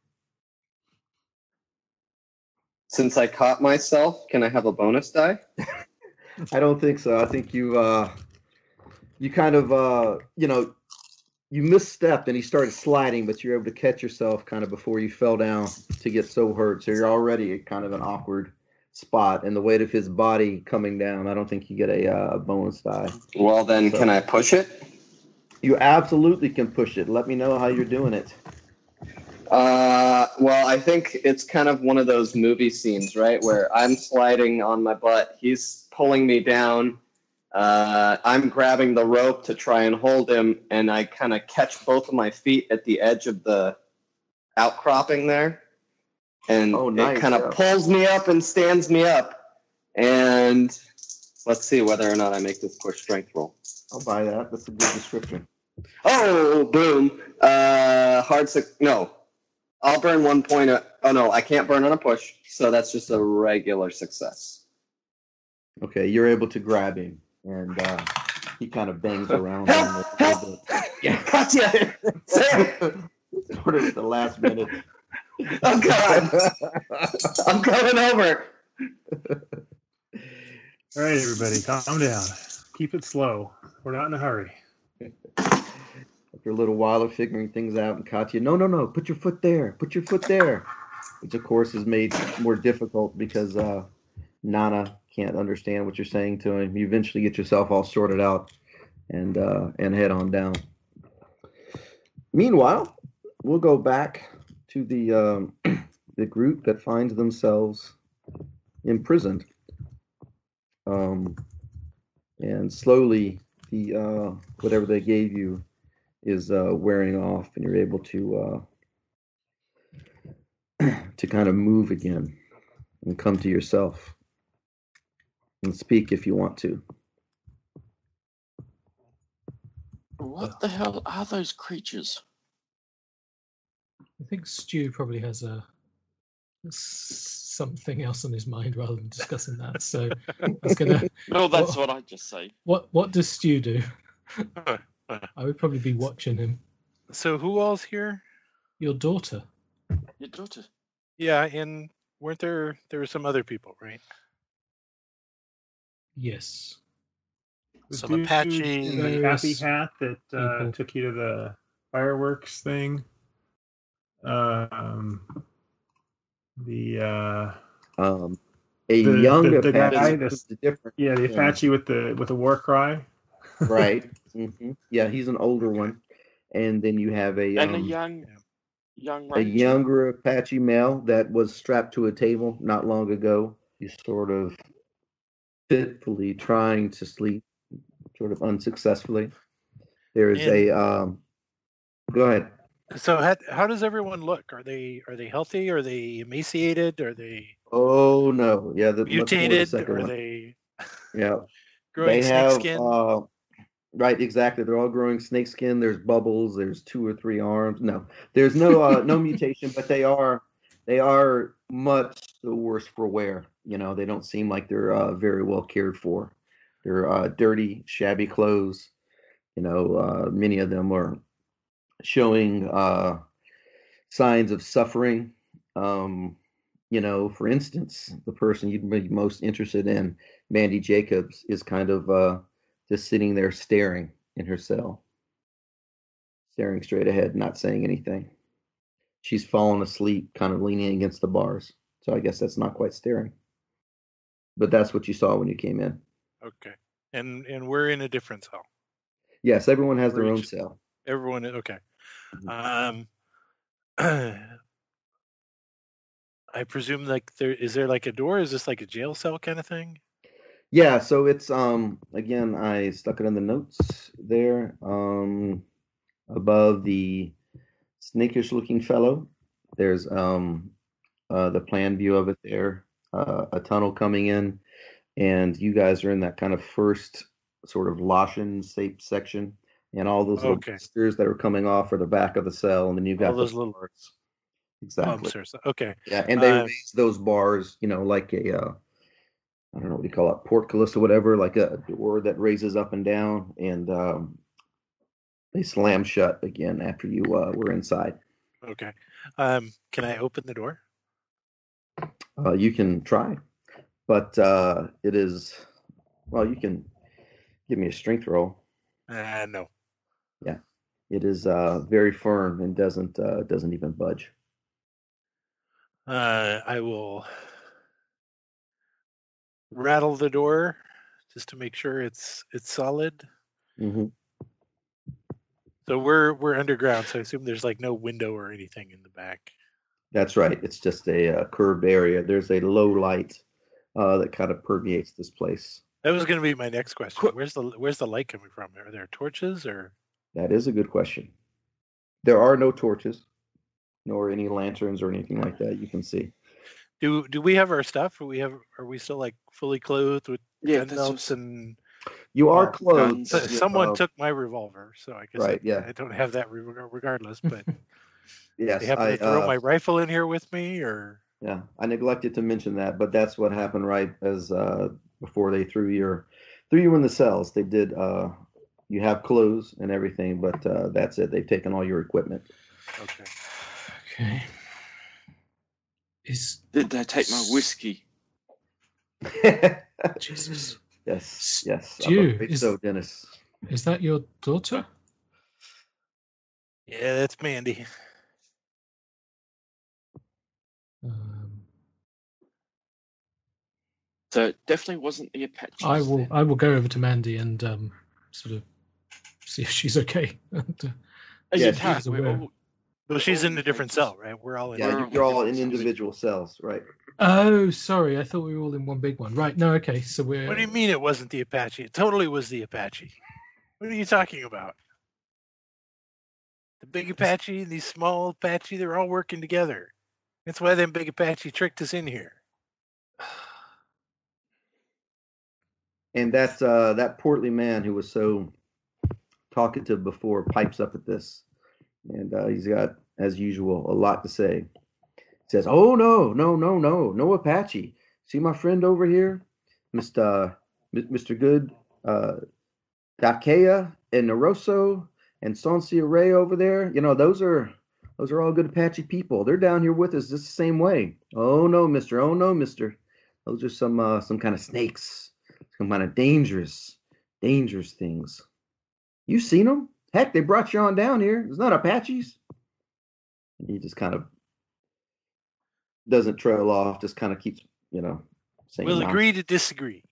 F: Since I caught myself, can I have a bonus die?
B: I don't think so. I think you uh you kind of uh you know you misstepped and he started sliding, but you're able to catch yourself kind of before you fell down to get so hurt. So you're already at kind of an awkward spot, and the weight of his body coming down, I don't think you get a uh, bonus die.
F: Well, then,
B: So-
F: can I push it?
B: You absolutely can push it. Let me know how you're doing it.
F: Uh, well, I think it's kind of one of those movie scenes, right, where I'm sliding on my butt, he's pulling me down, uh, I'm grabbing the rope to try and hold him, and I kind of catch both of my feet at the edge of the outcropping there, and
B: Oh, nice,
F: it kind of
B: yeah.
F: pulls me up and stands me up, and let's see whether or not I make this push strength roll.
B: I'll buy that. That's a good description.
F: Oh, boom. Uh, hard six. No, I'll burn one point. Of, oh, no, I can't burn on a push. So that's just a regular success.
B: Okay, you're able to grab him, and uh, he kind of bangs around.
F: Help!
B: on it a
F: Help!
B: little bit. Yeah.
F: Gotcha! Sam!
B: Sort of at the last minute.
F: Oh, God. I'm coming over.
C: All right, everybody, calm down. Keep it slow. We're not in a hurry.
B: After a little while of figuring things out, and Katya, no, no, no, put your foot there, put your foot there, which of course is made more difficult because uh, Nana can't understand what you're saying to him. You eventually get yourself all sorted out and uh, and head on down. Meanwhile, we'll go back to the um, the group that finds themselves imprisoned, um, and slowly the uh, whatever they gave you is uh, wearing off, and you're able to uh, to kind of move again and come to yourself and speak if you want to.
G: What the hell are those creatures?
D: I think Stu probably has a s- something else on his mind rather than discussing that. So I was gonna.
G: No, that's
D: What-
G: what I just say.
D: What what does Stu do? I would probably be watching him.
H: So who all's here?
D: Your daughter.
G: Your daughter.
H: Yeah, and weren't there there were some other people, right?
D: Yes.
C: The
H: Some
C: dude
H: Apache-
C: in the happy
D: Various
C: hat that uh,
D: people.
C: took you to the fireworks thing. Um, the uh,
B: Um, a
C: The-
B: young
C: the- the
B: Apache
C: guy
B: is
C: that's-
B: different.
C: yeah, the
B: Yeah.
C: Apache with the with the war cry.
B: Right. hmm Yeah, he's an older one, and then you have a
G: And a
B: um,
G: young, young
B: a
G: ranger.
B: younger Apache male that was strapped to a table not long ago. He's sort of fitfully trying to sleep, sort of unsuccessfully. There is
H: And-
B: a um, go ahead.
H: So how, how does everyone look? Are they are they healthy? Are they emaciated? Are they
B: Oh no, yeah, the much more the
H: mutated?
B: second
H: Are
B: one.
H: they
B: Yeah,
H: growing
B: they have
H: snakeskin?
B: uh, right, exactly. They're all growing snakeskin. There's bubbles. There's two or three arms. No, there's no uh, no mutation, but they are they are much the worse for wear. You know, they don't seem like they're uh, very well cared for. They're uh, dirty, shabby clothes. You know, uh, many of them are showing uh, signs of suffering. Um, you know, for instance, the person you'd be most interested in, Mandy Jacobs, is kind of uh, just sitting there staring in her cell, staring straight ahead, not saying anything. She's fallen asleep, kind of leaning against the bars. So I guess that's not quite staring. But that's what you saw when you came in.
H: Okay. And and we're in a different cell.
B: Yes, everyone has their
H: We're
B: own
H: each-
B: cell.
H: Everyone. Okay.
B: Mhm.
H: Um. I presume like there is there like a door? Is this like a jail cell kind of thing?
B: Yeah, so it's um again I stuck it in the notes there. Um above the snakish looking fellow, there's um uh the plan view of it there, uh, a tunnel coming in, and you guys are in that kind of first sort of Loshin shape section, and all those little
H: Okay.
B: blisters that are coming off are the back of the cell, and then you've got
H: All those
B: the
H: little
B: bars. Exactly.
H: Bumps or so. Okay.
B: Yeah, and they
H: Uh,
B: raise those bars, you know, like a uh, I don't know what you call it, portcullis or whatever, like a door that raises up and down, and um, they slam shut again after you uh, were inside.
H: Okay. Um. Can I open the door?
B: Uh, you can try, but uh, it is well. You can give me a strength roll.
H: Uh, no.
B: Yeah, it is uh, very firm and doesn't uh, doesn't even budge.
H: Uh, I will rattle the door just to make sure it's it's solid.
B: hmm
H: So we're we're underground, so I assume there's like no window or anything in the back.
B: That's right. It's just a uh, curved area. There's a low light uh, that kind of permeates this place.
H: That was going to be my next question. Where's the where's the light coming from? Are there torches or?
B: That is a good question. There are no torches, nor any lanterns or anything like that you can see.
H: Do do we have our stuff? Are we have are we still like fully clothed with
G: Yeah,
H: gun
G: that's
H: belts
G: what-
H: and
B: You are
G: Uh,
B: clothed.
H: so-
G: guns.
H: someone
B: uh,
H: took my revolver, so I guess
B: Right,
H: I,
B: yeah.
H: I don't have that re- regardless. But
B: Yes,
H: they happen
B: I
H: to throw
B: uh,
H: my rifle in here with me, or
B: yeah, I neglected to mention that, but that's what happened right as uh, before they threw your threw you in the cells. They did. Uh, you have clothes and everything, but uh, that's it. They've taken all your equipment.
H: okay.
D: Okay. Is
G: Did they take my whiskey?
D: Jesus?
B: Yes, yes. I'm
D: Stu,
B: afraid
D: is-
B: so, Dennis.
D: Is that your daughter?
H: Yeah, that's Mandy.
D: Um,
G: So it definitely wasn't the Apaches.
D: I will.
G: then.
D: I will go over to Mandy and um, sort of see if she's okay. And, uh,
G: As
B: Yeah,
G: you
B: she's
G: can't, we're
D: aware.
G: all-
H: Well, she's
G: all
H: in a different
G: Apaches.
H: cell, right? We're all in.
B: Yeah,
G: We're
B: you-
G: all
B: you're all in
G: different cells.
B: individual cells, right?
D: oh, sorry. I thought we were all in one big one. Right. No. Okay. So we're.
H: What do you mean it wasn't the Apache? It totally was the Apache. What are you talking about? The big Apache and these small Apache, they're all working together. That's why them big Apache tricked us in here.
B: And that uh, that portly man who was so talkative before pipes up at this, and uh, he's got, as usual, a lot to say. He says, "Oh no, no, no, no, no Apache. See my friend over here, Mister M- Mister Good, uh, Dakea and Naroso and Soncia Ray over there. You know, those are those are all good Apache people. They're down here with us just the same way. Oh no, Mister. Oh no, Mister. Those are some uh, some kind of snakes." Some kind of dangerous, dangerous things. You seen them? Heck, they brought you on down here. It's not Apaches. And he just kind of doesn't trail off. Just kind of keeps, you know, saying.
H: We'll
B: nonsense.
H: agree to disagree.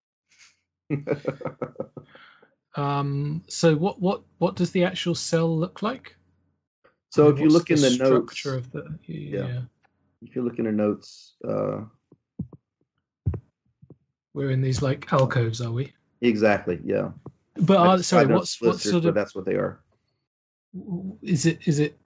D: Um. So what? What? What does the actual cell look like?
B: So
D: And
B: if you
D: what's
B: look in the notes,
D: structure of the. Yeah.
B: Yeah. if you look in the notes, uh,
D: We're in these like alcoves, are we?
B: exactly, yeah.
D: But
B: I
D: are,
B: just
D: sorry,
B: tried not
D: what's
B: to
D: what
B: list it,
D: sort
B: but
D: of
B: that's what they are.
D: is it? Is it?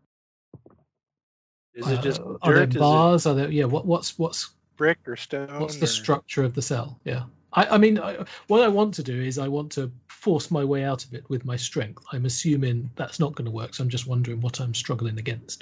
H: Is it just
D: uh, are there
H: dirt? Is it
D: bars? Are there? Yeah. What? What's what's
H: brick or stone?
D: what's the
H: or-
D: structure of the cell? Yeah. I, I mean, I, what I want to do is I want to force my way out of it with my strength. I'm assuming that's not going to work, so I'm just wondering what I'm struggling against.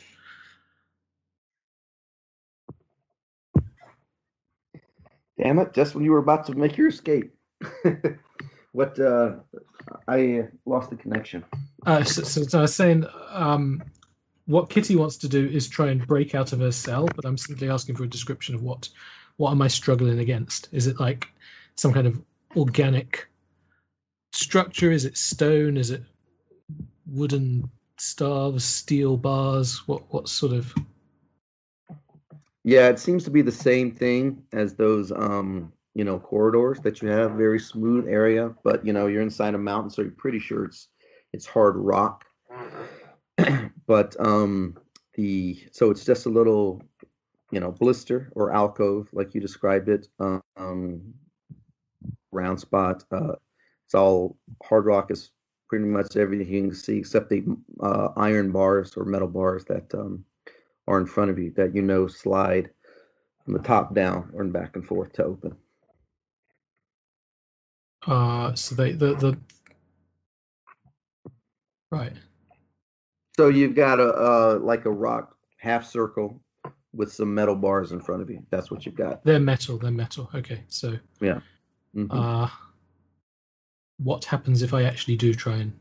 B: Damn it! Just when you were about to make your escape, what? Uh, I uh, lost the connection.
D: Uh, so, so, so I was saying, um, what Kitty wants to do is try and break out of her cell, but I'm simply asking for a description of what, what am I struggling against? Is it like some kind of organic structure? Is it stone? Is it wooden staves, steel bars? What what sort of?
B: Yeah, it seems to be the same thing as those, um, you know, corridors that you have. Very smooth area, but you know, you're inside a mountain, so you're pretty sure it's it's hard rock. But um, the so it's just a little, you know, blister or alcove, like you described it. Um, round spot. Uh, it's all hard rock is pretty much everything you can see except the uh, iron bars or metal bars that um, are in front of you that you know slide from the top down or back and forth to open.
D: Uh, so they the the right.
B: So you've got a uh, like a rock half circle with some metal bars in front of you. That's what you've got.
D: They're metal. They're metal. Okay, so
B: Yeah. Mhm.
D: uh, what happens if I actually do try and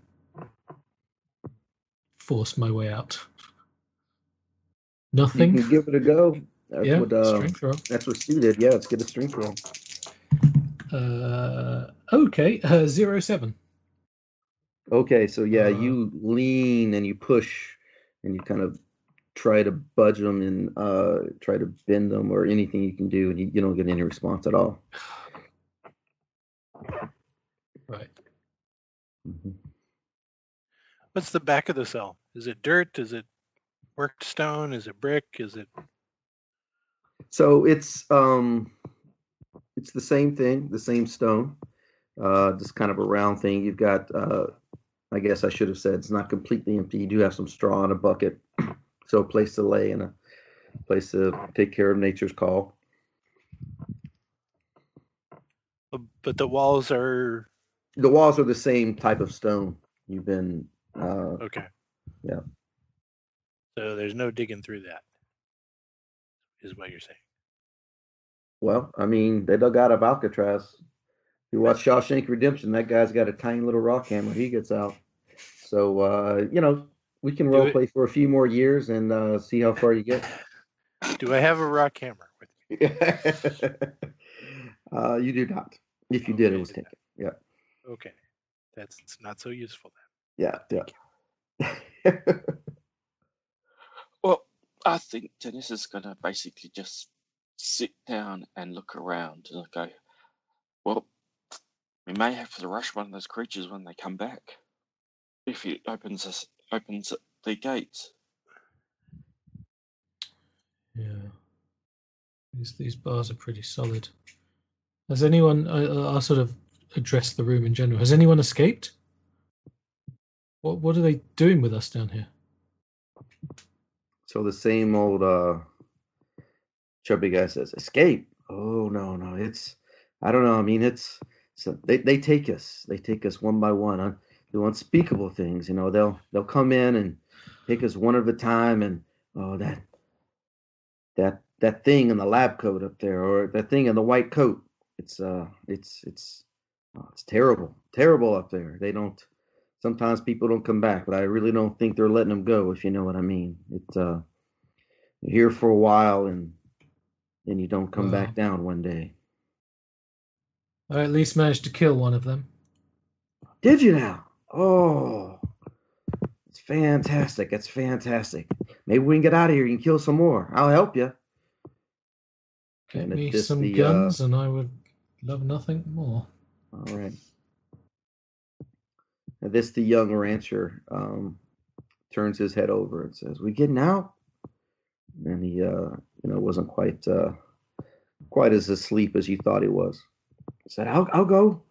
D: force my way out?
B: You
D: Nothing.
B: can give it a go. That's
D: Yeah,
B: what uh,
D: strength roll.
B: that's what Stu did. Yeah, let's get a strength roll.
D: Uh, okay, uh, zero seven.
B: Okay, so yeah,
D: Uh,
B: you lean and you push and you kind of try to budge them and uh, try to bend them or anything you can do, and you, you don't get any response at all.
D: Right.
B: Mhm.
H: What's the back of the cell? Is it dirt? Is it worked stone? Is it brick? Is it?
B: So it's um, it's the same thing, the same stone, uh, just kind of a round thing. You've got, uh, I guess I should have said, it's not completely empty. You do have some straw in a bucket, so a place to lay and a place to take care of nature's call.
H: But the walls are
B: The walls are the same type of stone. You've been, uh,
H: okay.
B: yeah.
H: So there's no digging through that, is what you're saying.
B: Well, I mean, they dug out of Alcatraz. If you watch Shawshank Redemption, that guy's got a tiny little rock hammer. He gets out. So, uh, you know, we can
H: Do
B: role
H: it.
B: play for a few more years and uh, see how far you get.
H: Do I have a rock hammer with me?
B: uh, you do not. If you did,
H: Okay,
B: it was
H: did
B: taken. Yeah.
H: Okay, that's not so useful
B: Yeah.
H: then.
B: Yeah.
G: Well, I think Dennis is going to basically just sit down and look around and go, well, we may have to rush one of those creatures when they come back if he opens us opens the gates.
D: Yeah. These these bars are pretty solid. Has anyone? I, I'll sort of address the room in general. Has anyone escaped? What what are they doing with us down here?
B: So the same old uh, chubby guy says, "Escape." Oh no, no, it's I don't know. I mean, it's so they they take us. They take us one by one. Uh, do unspeakable things. You know, they'll they'll come in and take us one at a time. And oh, that that that thing in the lab coat up there, or that thing in the white coat. It's uh, it's it's oh, it's terrible, terrible up there. They don't. Sometimes people don't come back, but I really don't think they're letting them go. If you know what I mean. It's uh, you're here for a while and then you don't come
D: Wow.
B: back down one day.
D: I at least managed to kill one of them.
B: Did you now? Oh, it's fantastic. It's fantastic. Maybe we can get out of here. You can kill some more. I'll help you.
D: Get
B: And at
D: me
B: this,
D: some
B: the,
D: guns,
B: uh,
D: and I would love nothing more.
B: All right. At this, the young rancher um, turns his head over and says, "We getting out?" And he, uh, you know, wasn't quite uh, quite as asleep as you thought he was. He said, "I'll, I'll go."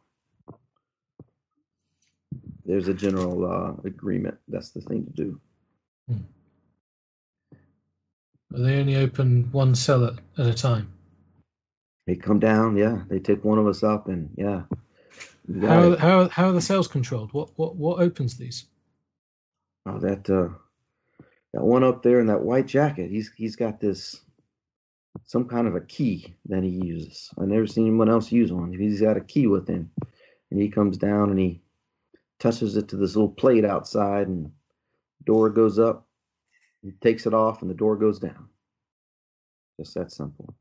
B: There's a general uh, agreement. That's the thing to do.
D: Hmm. They only open one cell at, at a time.
B: They come down, yeah. They take one of us up, and yeah. you got
D: How
B: it.
D: how how are the cells controlled? What what what opens these?
B: Oh, that uh, that one up there in that white jacket. He's he's got this some kind of a key that he uses. I've never seen anyone else use one. He's got a key with him, and he comes down and he touches it to this little plate outside, and door goes up. He takes it off, and the door goes down. Just that simple.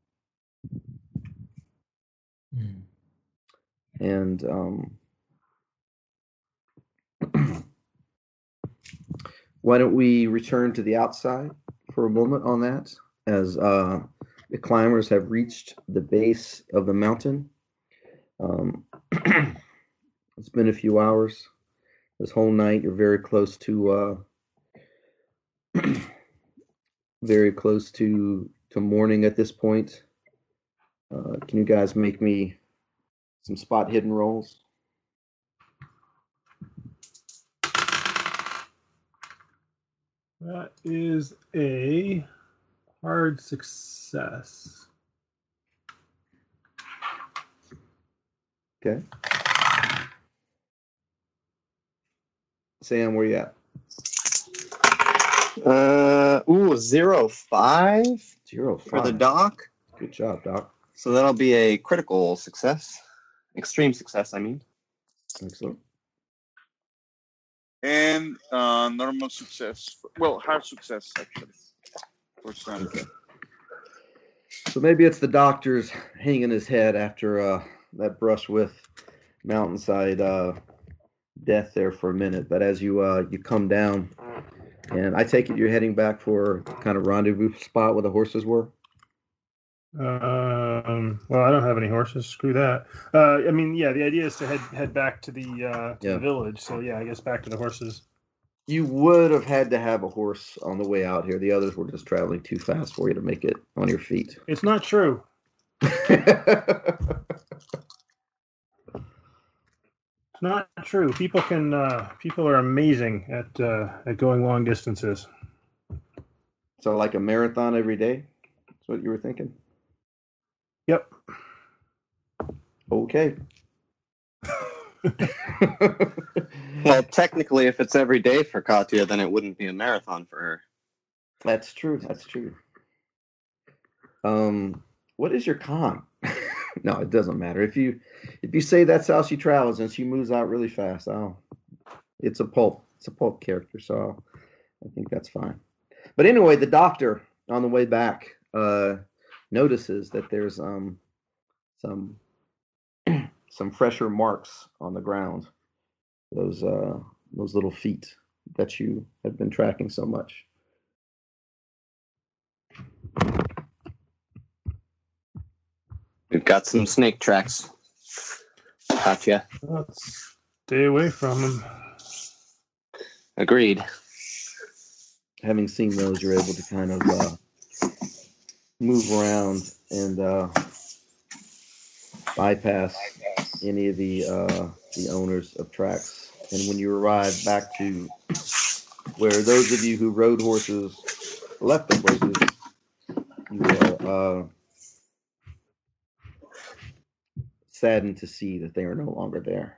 D: Hmm.
B: And um, why don't we return to the outside for a moment on that, as uh, the climbers have reached the base of the mountain. Um, it's been a few hours. This whole night, you're very close to uh, very close to to morning at this point. Uh, can you guys make me some spot hidden rolls?
C: That is a hard success.
B: Okay. Sam, where you at?
F: Uh, ooh, zero five
B: Zero
F: for the
B: five.
F: doc.
B: Good job, Doc.
F: So that'll be a critical success. Extreme success, I mean.
B: Excellent.
I: And uh, normal success. Well, hard success, actually. For some.
B: So maybe it's the doctor's hanging his head after uh, that brush with mountainside uh, death there for a minute. But as you uh, you come down, and I take it you're heading back for kind of rendezvous spot where the horses were.
C: Um, well, I don't have any horses. Screw that. Uh, I mean, yeah, the idea is to head head back to the uh, to
B: Yeah.
C: the village. So yeah, I guess back to the horses.
B: You would have had to have a horse on the way out here. The others were just traveling too fast for you to make it on your feet.
C: It's not true. It's not true. People can. Uh, people are amazing at uh, at going long distances.
B: So like a marathon every day? That's what you were thinking?
C: Yep.
B: Okay.
F: Well, technically, if it's every day for Katya, then it wouldn't be a marathon for her.
B: That's true. That's true. Um, what is your con? No, it doesn't matter. If you if you say that's how she travels and she moves out really fast, oh, it's a pulp. It's a pulp character, so I think that's fine. But anyway, the doctor on the way back uh, notices that there's um some some fresher marks on the ground. Those uh those little feet that you have been tracking so much.
F: We've got some snake tracks. Katya.
C: Let's stay away from them.
F: Agreed.
B: Having seen those, you're able to kind of uh, move around and uh, bypass any of the uh, the owners of tracks. And when you arrive back to where those of you who rode horses left the horses, you are uh, saddened to see that they are no longer there.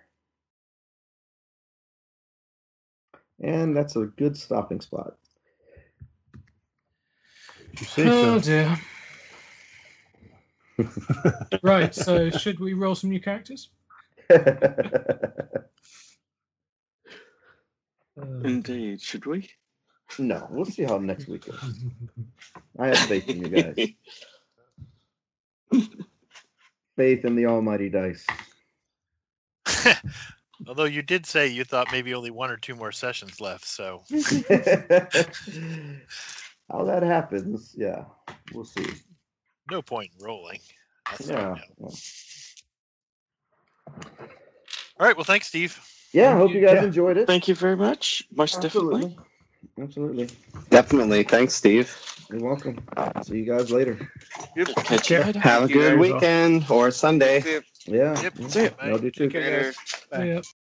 B: And that's a good stopping spot.
C: You say
D: Oh
C: so.
D: dear. Right, so should we roll some new characters? Uh,
G: Indeed, should we?
B: No, we'll see how next week goes. I have faith in you guys. Faith in the almighty dice.
E: Although you did say you thought maybe only one or two more sessions left, so
B: How that happens, yeah, we'll see.
E: no point in rolling. That's all I
B: Yeah.
E: know. All right. Well, thanks, Steve.
B: Yeah, I
C: Thank
B: hope
C: you.
B: you guys
C: Yeah.
B: enjoyed it.
G: Thank you very much. Most definitely.
B: Absolutely.
F: Definitely. Thanks, Steve.
B: You're welcome. See you guys later.
G: Catch you later.
F: Have a
I: Thank you,
F: good
C: guys.
F: weekend or Sunday.
I: See you
B: Yeah.
E: Yep.
B: yeah.
E: See ya, mate.
B: Y'all do too.
E: Take care, guys.
I: later.
D: yeah.